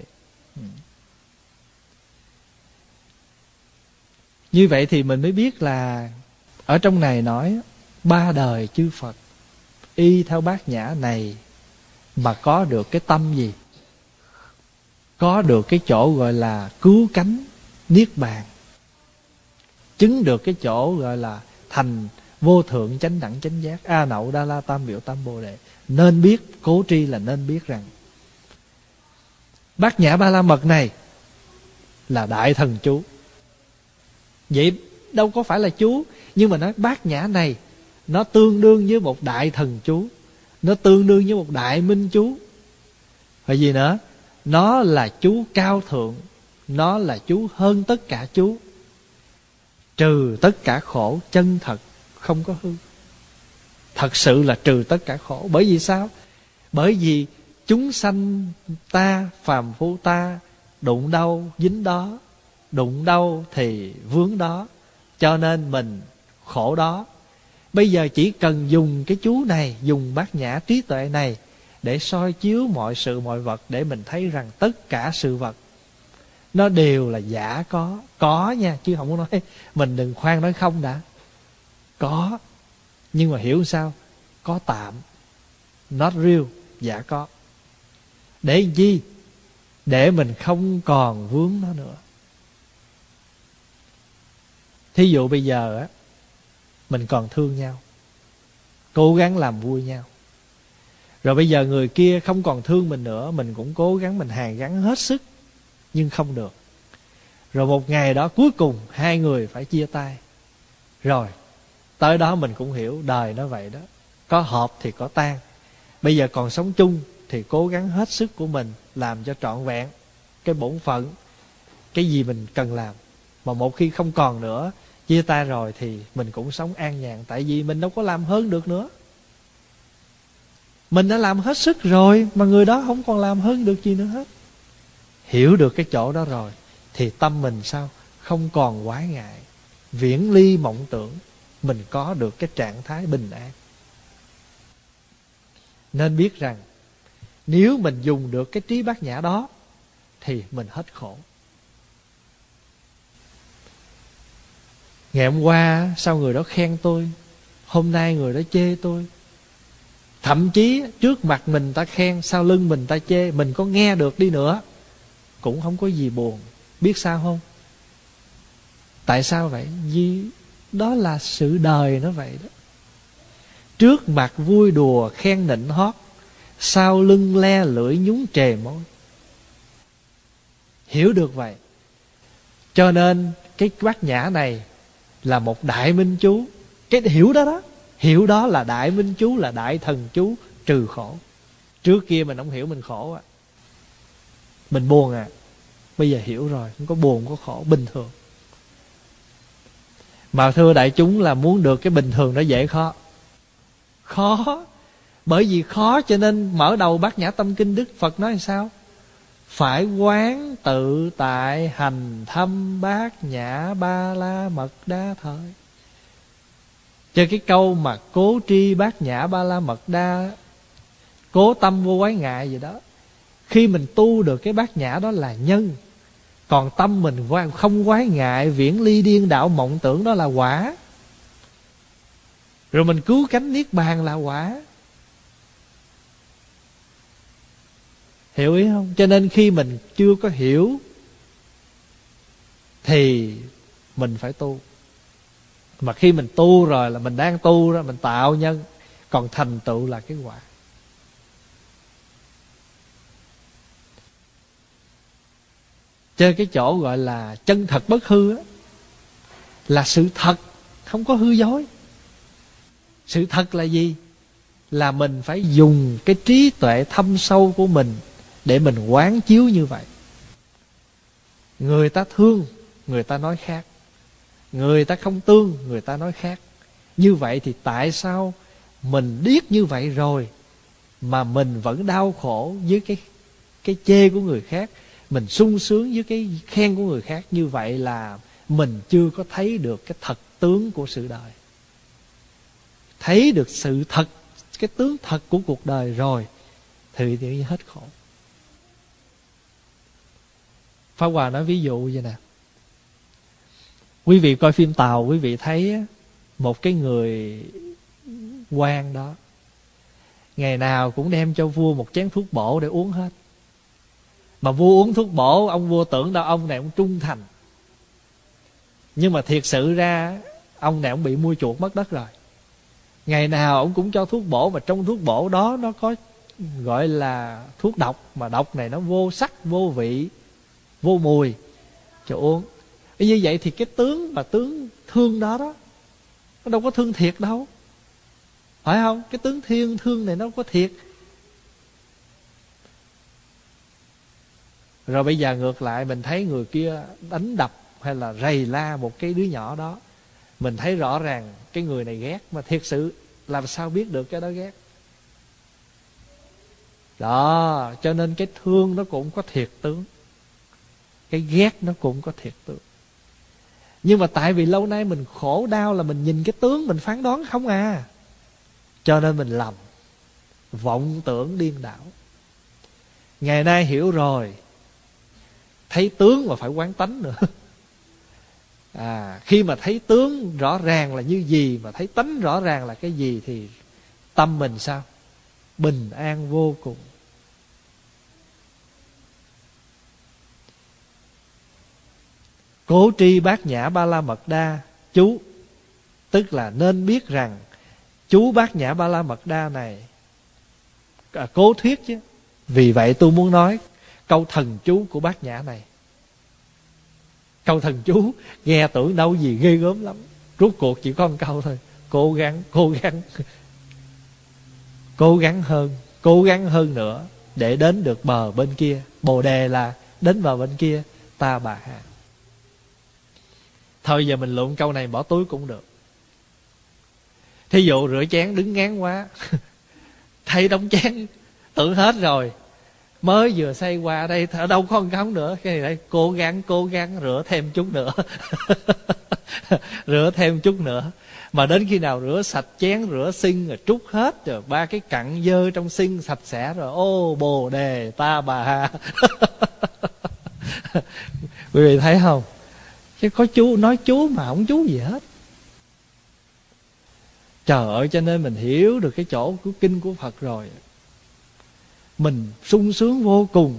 Như vậy thì mình mới biết là ở trong này nói ba đời chư Phật y theo bát nhã này mà có được cái tâm gì? Có được cái chỗ gọi là cứu cánh niết bàn, chứng được cái chỗ gọi là thành vô thượng chánh đẳng chánh giác, A Nậu Đa La Tam Biểu Tam Bồ Đề. Nên biết, cố tri là nên biết rằng bát nhã ba la mật này là đại thần chú. Vậy đâu có phải là chú, nhưng mà nói bát nhã này nó tương đương với một đại thần chú, nó tương đương với một đại minh chú. Và gì nữa? Nó là chú cao thượng, nó là chú hơn tất cả chú, trừ tất cả khổ, chân thật, không có hư. Thật sự là trừ tất cả khổ. Bởi vì sao? Bởi vì chúng sanh ta, phàm phu ta, đụng đâu dính đó, đụng đâu thì vướng đó, cho nên mình khổ đó. Bây giờ chỉ cần dùng cái chú này, dùng bát nhã trí tuệ này để soi chiếu mọi sự mọi vật, để mình thấy rằng tất cả sự vật nó đều là giả có nha, chứ không có nói mình đừng khoan nói không đã. Có, nhưng mà hiểu sao? Có tạm, not real, giả có. Để làm chi? Để mình không còn vướng nó nữa. Thí dụ bây giờ á, mình còn thương nhau, cố gắng làm vui nhau. Rồi bây giờ người kia không còn thương mình nữa, mình cũng cố gắng, mình hàn gắn hết sức, nhưng không được. Rồi một ngày đó cuối cùng hai người phải chia tay. Rồi tới đó mình cũng hiểu đời nó vậy đó, có hợp thì có tan. Bây giờ còn sống chung thì cố gắng hết sức của mình làm cho trọn vẹn cái bổn phận, cái gì mình cần làm. Mà một khi không còn nữa, chia tay rồi thì mình cũng sống an nhàn, tại vì mình đâu có làm hơn được nữa. Mình đã làm hết sức rồi mà người đó không còn làm hơn được gì nữa hết. Hiểu được cái chỗ đó rồi thì tâm mình sao? Không còn quái ngại, viễn ly mộng tưởng, mình có được cái trạng thái bình an. Nên biết rằng nếu mình dùng được cái trí bát nhã đó thì mình hết khổ. Ngày hôm qua sao người đó khen tôi, hôm nay người đó chê tôi. Thậm chí trước mặt mình ta khen, sau lưng mình ta chê, mình có nghe được đi nữa cũng không có gì buồn. Biết sao không? Tại sao vậy? Vì đó là sự đời nó vậy đó. Trước mặt vui đùa khen nịnh hót, sau lưng le lưỡi nhúng trề môi. Hiểu được vậy, cho nên cái bát nhã này là một đại minh chú. Cái hiểu đó đó, hiểu đó là đại minh chú, là đại thần chú trừ khổ. Trước kia mình không hiểu, mình khổ à, mình buồn à. Bây giờ hiểu rồi, không có buồn, không có khổ, bình thường. Mà thưa đại chúng, là muốn được cái bình thường đó dễ khó? Khó. Bởi vì khó cho nên mở đầu Bát Nhã Tâm Kinh Đức Phật nói sao? Phải quán tự tại hành thâm bát nhã ba la mật đa thời. Cho cái câu mà cố tri bát nhã ba la mật đa, cố tâm vô quái ngại gì đó. Khi mình tu được cái bát nhã đó là nhân, còn tâm mình không quái ngại, viễn ly điên đạo mộng tưởng, đó là quả. Rồi mình cứu cánh niết bàn là quả. Hiểu ý không? Cho nên khi mình chưa có hiểu thì mình phải tu. Mà khi mình tu rồi là mình đang tu đó, mình tạo nhân, còn thành tựu là cái quả. Chơi cái chỗ gọi là chân thật bất hư á, là sự thật, không có hư dối. Sự thật là gì? Là mình phải dùng cái trí tuệ thâm sâu của mình để mình quán chiếu như vậy. Người ta thương, người ta nói khác. Người ta không thương, người ta nói khác. Như vậy thì tại sao mình biết như vậy rồi mà mình vẫn đau khổ với cái chê của người khác, mình sung sướng với cái khen của người khác? Như vậy là mình chưa có thấy được cái thật tướng của sự đời. Thấy được sự thật, cái tướng thật của cuộc đời rồi thì hết khổ. Pháp Hòa nói ví dụ vậy nè. Quý vị coi phim Tàu, quý vị thấy một cái người quan đó, ngày nào cũng đem cho vua một chén thuốc bổ để uống hết. Mà vua uống thuốc bổ, ông vua tưởng đâu ông này ông trung thành. Nhưng mà thiệt sự ra ông này ông bị mua chuộc mất đất rồi. Ngày nào ông cũng cho thuốc bổ, mà trong thuốc bổ đó nó có gọi là thuốc độc, mà độc này nó vô sắc, vô vị, vô mùi, cho uống. Như vậy thì cái tướng mà tướng thương đó đó, nó đâu có thương thiệt đâu, phải không? Cái tướng thiên thương này nó có thiệt. Rồi bây giờ ngược lại, mình thấy người kia đánh đập hay là rầy la một cái đứa nhỏ đó, mình thấy rõ ràng cái người này ghét. Mà thiệt sự làm sao biết được cái đó ghét? Đó, cho nên cái thương nó cũng có thiệt tướng, cái ghét nó cũng có thiệt tướng. Nhưng mà tại vì lâu nay mình khổ đau là mình nhìn cái tướng mình phán đoán không à, cho nên mình lầm, vọng tưởng điên đảo. Ngày nay hiểu rồi, thấy tướng mà phải quán tánh nữa. Khi mà thấy tướng rõ ràng là như gì, mà thấy tánh rõ ràng là cái gì, thì tâm mình sao? Bình an vô cùng. Cố tri bát nhã ba la mật đa chú, tức là nên biết rằng chú bát nhã ba la mật đa này cố thuyết chứ. Vì vậy tôi muốn nói câu thần chú của bát nhã này. Câu thần chú nghe tưởng đâu gì ghê gớm lắm, rốt cuộc chỉ có một câu thôi: cố gắng, cố gắng, cố gắng hơn nữa để đến được bờ bên kia. Bồ đề là đến bờ bên kia ta bà hà. Thôi giờ mình lượm câu này bỏ túi cũng được. Thí dụ rửa chén đứng ngán quá, thấy đống chén tưởng hết rồi, mới vừa xây qua đây ở đâu có một cống nữa, cái này đây cố gắng rửa thêm chút nữa. Rửa thêm chút nữa. Mà đến khi nào rửa sạch chén, rửa xinh rồi trút hết rồi, ba cái cặn dơ trong xinh sạch sẽ rồi, ô bồ đề ta bà ha. Quý vị thấy không? Chứ có chú nói chú mà không chú gì hết. Trời ơi, cho nên mình hiểu được cái chỗ của kinh của Phật rồi, mình sung sướng vô cùng.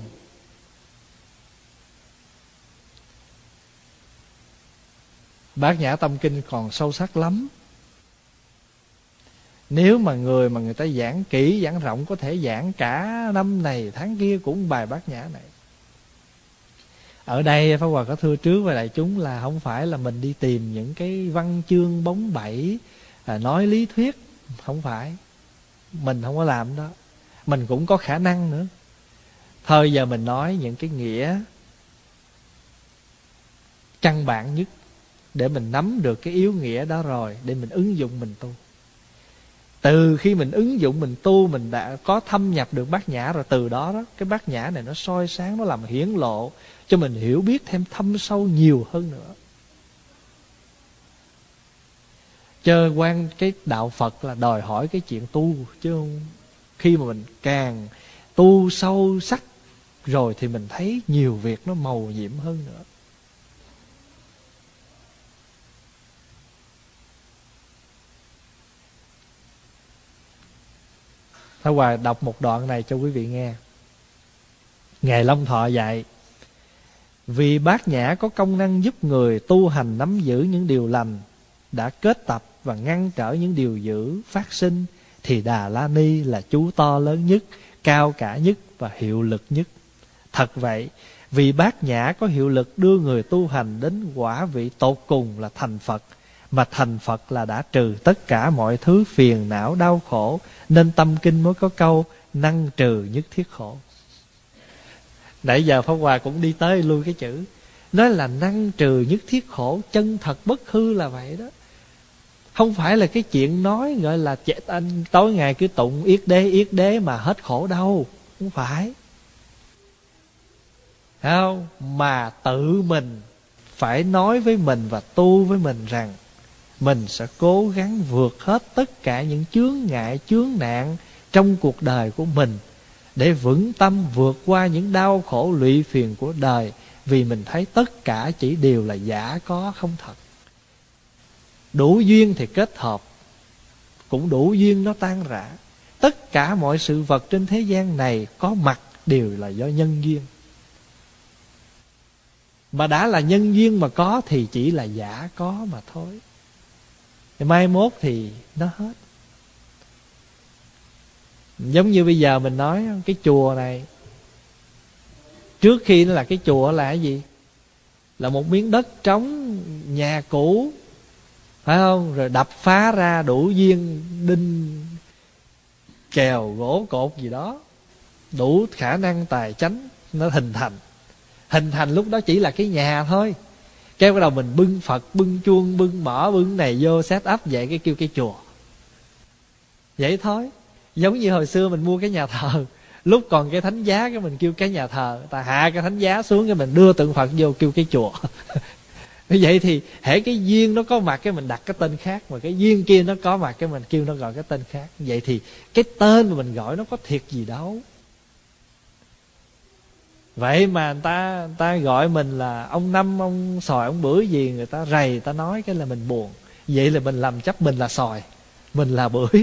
Bát Nhã Tâm Kinh còn sâu sắc lắm. Nếu mà người ta giảng kỹ, giảng rộng, có thể giảng cả năm này tháng kia cũng bài Bát Nhã này. Ở đây Pháp Hòa có thưa trước với đại chúng là không phải là mình đi tìm những cái văn chương bóng bẩy, nói lý thuyết. Không phải. Mình không có làm đó. Mình cũng có khả năng nữa. Thôi giờ mình nói những cái nghĩa căn bản nhất, để mình nắm được cái yếu nghĩa đó rồi, để mình ứng dụng mình tu. Từ khi mình ứng dụng mình tu, mình đã có thâm nhập được Bát Nhã rồi. Từ đó đó, cái Bát Nhã này nó soi sáng, nó làm hiển lộ cho mình hiểu biết thêm thâm sâu nhiều hơn nữa. Chứ quan cái đạo Phật là đòi hỏi cái chuyện tu, chứ không. Khi mà mình càng tu sâu sắc rồi thì mình thấy nhiều việc nó màu nhiệm hơn nữa. Thái Hòa đọc một đoạn này cho quý vị nghe. Ngài Long Thọ dạy: vì Bát Nhã có công năng giúp người tu hành nắm giữ những điều lành, đã kết tập và ngăn trở những điều dữ phát sinh, thì Đà La Ni là chú to lớn nhất, cao cả nhất và hiệu lực nhất. Thật vậy, vì Bát Nhã có hiệu lực đưa người tu hành đến quả vị tột cùng là thành Phật, mà thành Phật là đã trừ tất cả mọi thứ phiền não đau khổ, nên tâm kinh mới có câu năng trừ nhất thiết khổ. Nãy giờ Pháp Hòa cũng đi tới lui cái chữ, nói là năng trừ nhất thiết khổ, chân thật bất hư là vậy đó. Không phải là cái chuyện nói gọi là anh tối ngày cứ tụng yết đế mà hết khổ đâu. Không phải. Không? Mà tự mình phải nói với mình và tu với mình rằng mình sẽ cố gắng vượt hết tất cả những chướng ngại, chướng nạn trong cuộc đời của mình, để vững tâm vượt qua những đau khổ lụy phiền của đời. Vì mình thấy tất cả chỉ đều là giả có không thật. Đủ duyên thì kết hợp, cũng đủ duyên nó tan rã. Tất cả mọi sự vật trên thế gian này có mặt đều là do nhân duyên. Mà đã là nhân duyên mà có thì chỉ là giả có mà thôi. Thì mai mốt thì nó hết. Giống như bây giờ mình nói cái chùa này, trước khi nó là cái chùa là cái gì? Là một miếng đất trống, nhà cũ, phải không? Rồi đập phá ra đủ viên đinh, kèo, gỗ, cột gì đó, đủ khả năng tài chánh nó hình thành. Hình thành lúc đó chỉ là cái nhà thôi. Cái bắt đầu mình bưng Phật, bưng chuông, bưng mỏ, bưng này vô set up vậy, cái kêu cái chùa. Vậy thôi. Giống như hồi xưa mình mua cái nhà thờ, lúc còn cái thánh giá cái mình kêu cái nhà thờ, ta hạ cái thánh giá xuống cái mình đưa tượng Phật vô kêu cái chùa. Vậy thì hễ cái duyên nó có mặt cái mình đặt cái tên khác, mà cái duyên kia nó có mặt cái mình kêu nó gọi cái tên khác. Vậy thì cái tên mà mình gọi nó có thiệt gì đâu. Vậy mà người ta gọi mình là ông Năm, ông Sòi, ông Bưởi gì, người ta rầy, người ta nói cái là mình buồn. Vậy là mình làm chấp mình là Sòi, mình là Bưởi.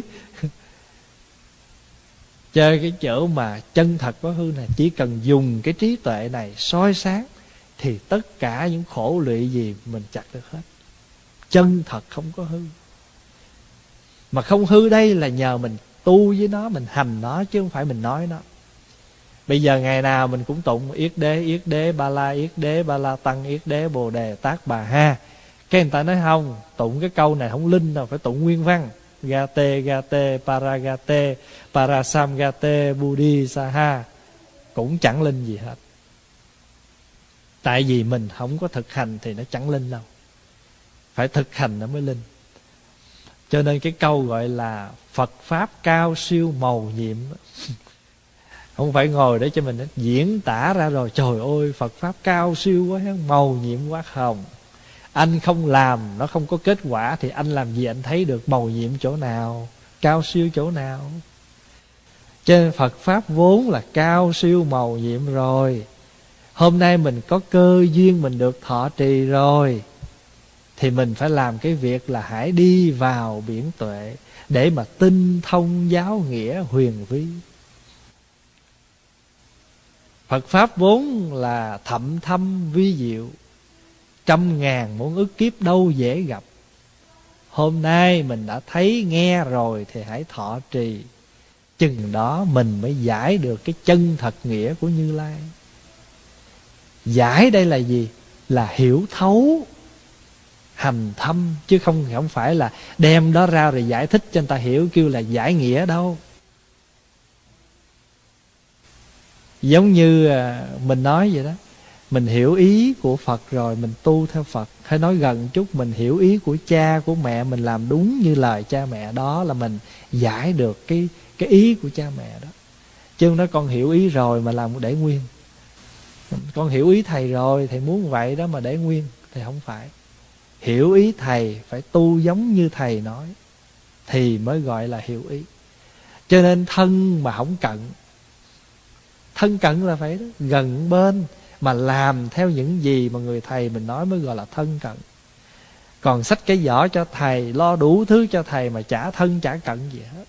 Chơi cái chỗ mà chân thật có hư này, chỉ cần dùng cái trí tuệ này soi sáng thì tất cả những khổ lụy gì mình chặt được hết. Chân thật không có hư. Mà không hư đây là nhờ mình tu với nó, mình hành nó, chứ không phải mình nói nó. Bây giờ ngày nào mình cũng tụng yết đế, ba la tăng, yết đế, bồ đề, tát bà ha. Cái người ta nói không, tụng cái câu này không linh đâu, phải tụng nguyên văn. Gate, parasamgate, buddhi saha. Cũng chẳng linh gì hết. Tại vì mình không có thực hành thì nó chẳng linh đâu. Phải thực hành nó mới linh. Cho nên cái câu gọi là Phật Pháp cao siêu mầu nhiệm. Không phải ngồi để cho mình diễn tả ra rồi trời ơi Phật Pháp cao siêu quá, mầu nhiệm quá. Không. Anh không làm, nó không có kết quả thì anh làm gì anh thấy được mầu nhiệm chỗ nào, cao siêu chỗ nào. Cho nên Phật Pháp vốn là cao siêu mầu nhiệm rồi. Hôm nay mình có cơ duyên mình được thọ trì rồi, thì mình phải làm cái việc là hãy đi vào biển tuệ để mà tinh thông giáo nghĩa huyền vi. Phật Pháp vốn là thậm thâm vi diệu, trăm ngàn muôn ức kiếp đâu dễ gặp. Hôm nay mình đã thấy nghe rồi thì hãy thọ trì. Chừng đó mình mới giải được cái chân thật nghĩa của Như Lai. Giải đây là gì? Là hiểu thấu, hành thâm, chứ không phải là đem đó ra rồi giải thích cho người ta hiểu, kêu là giải nghĩa đâu. Giống như mình nói vậy đó, mình hiểu ý của Phật rồi mình tu theo Phật. Hay nói gần chút, mình hiểu ý của cha của mẹ, mình làm đúng như lời cha mẹ, đó là mình giải được cái ý của cha mẹ đó. Chứ không nói con hiểu ý rồi mà làm để nguyên. Con hiểu ý thầy rồi, thầy muốn vậy đó mà để nguyên thì không phải. Hiểu ý thầy phải tu giống như thầy nói thì mới gọi là hiểu ý. Cho nên thân mà không cận, thân cận là phải đó, gần bên mà làm theo những gì mà người thầy mình nói mới gọi là thân cận. Còn xách cái giỏ cho thầy, lo đủ thứ cho thầy mà chả thân chả cận gì hết.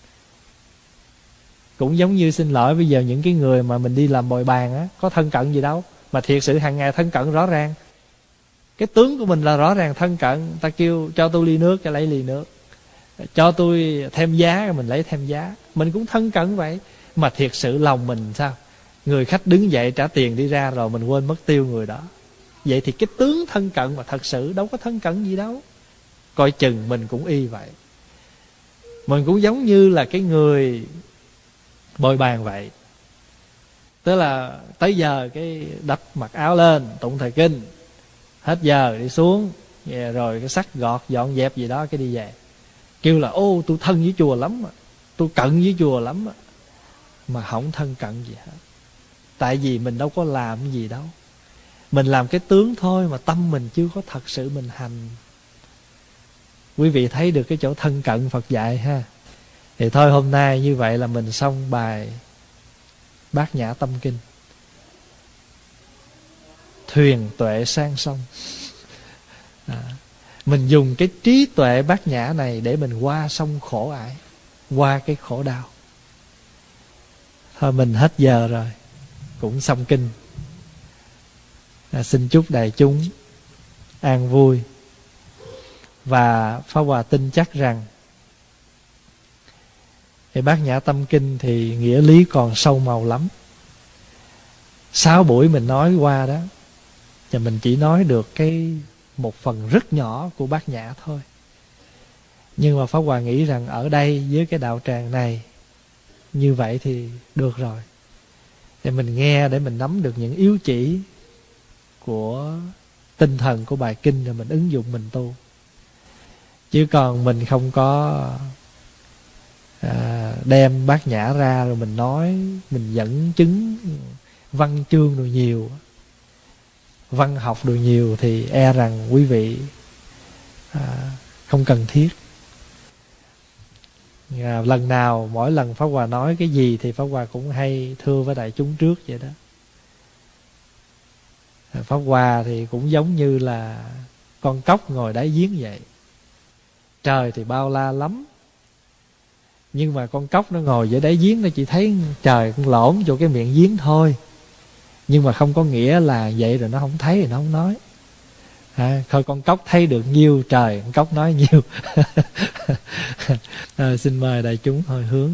Cũng giống như xin lỗi bây giờ những cái người mà mình đi làm bồi bàn á, có thân cận gì đâu, mà thiệt sự hàng ngày thân cận rõ ràng. Cái tướng của mình là rõ ràng thân cận. Ta kêu cho tôi ly nước, cái lấy ly nước, cho tôi thêm giá, mình lấy thêm giá. Mình cũng thân cận vậy. Mà thiệt sự lòng mình sao? Người khách đứng dậy trả tiền đi ra rồi mình quên mất tiêu người đó. Vậy thì cái tướng thân cận mà thật sự đâu có thân cận gì đâu. Coi chừng mình cũng y vậy. Mình cũng giống như là cái người bồi bàn vậy. Tức là tới giờ cái đắp mặc áo lên tụng thời kinh, hết giờ đi xuống, rồi cái xắt gọt dọn dẹp gì đó cái đi về. Kêu là ô tôi thân với chùa lắm, tôi cận với chùa lắm, mà không thân cận gì hết. Tại vì mình đâu có làm gì đâu. Mình làm cái tướng thôi mà tâm mình chưa có thật sự mình hành. Quý vị thấy được cái chỗ thân cận Phật dạy ha. Thì thôi hôm nay như vậy là mình xong bài Bát Nhã Tâm Kinh. Thuyền tuệ sang sông. Mình dùng cái trí tuệ bát nhã này để mình qua sông khổ ải, qua cái khổ đau. Thôi mình hết giờ rồi, cũng xong kinh. Xin chúc đại chúng an vui. Và Pháp Hòa tin chắc rằng cái Bát Nhã Tâm Kinh thì nghĩa lý còn sâu màu lắm. 6 buổi mình nói qua đó, và mình chỉ nói được cái một phần rất nhỏ của Bát Nhã thôi. Nhưng mà Pháp Hòa nghĩ rằng ở đây với cái đạo tràng này như vậy thì được rồi. Thì mình nghe để mình nắm được những yếu chỉ của tinh thần của bài kinh, rồi mình ứng dụng mình tu. Chứ còn mình không có đem Bát Nhã ra rồi mình nói, mình dẫn chứng văn chương đồ nhiều, văn học đồ nhiều, thì e rằng quý vị không cần thiết. Lần nào mỗi lần Pháp Hòa nói cái gì thì Pháp Hòa cũng hay thưa với đại chúng trước vậy đó. Pháp Hòa thì cũng giống như là con cóc ngồi đáy giếng vậy. Trời thì bao la lắm, nhưng mà con cóc nó ngồi dưới đáy giếng, nó chỉ thấy trời con lổn vô cái miệng giếng thôi. Nhưng mà không có nghĩa là vậy rồi nó không thấy thì nó không nói. Thôi con cóc thấy được nhiêu trời, con cóc nói nhiêu. Xin mời đại chúng hồi hướng.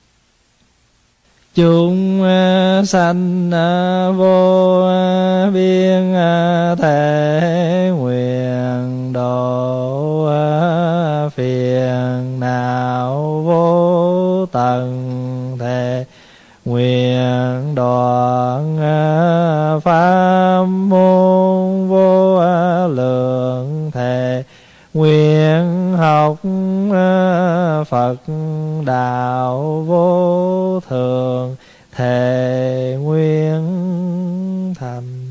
Chúng sanh vô biên thể nguyện độ phiền não vô tận thể nguyện đoạn pháp môn vô lượng thể nguyện học Phật đạo vô thượng thể nguyện thành.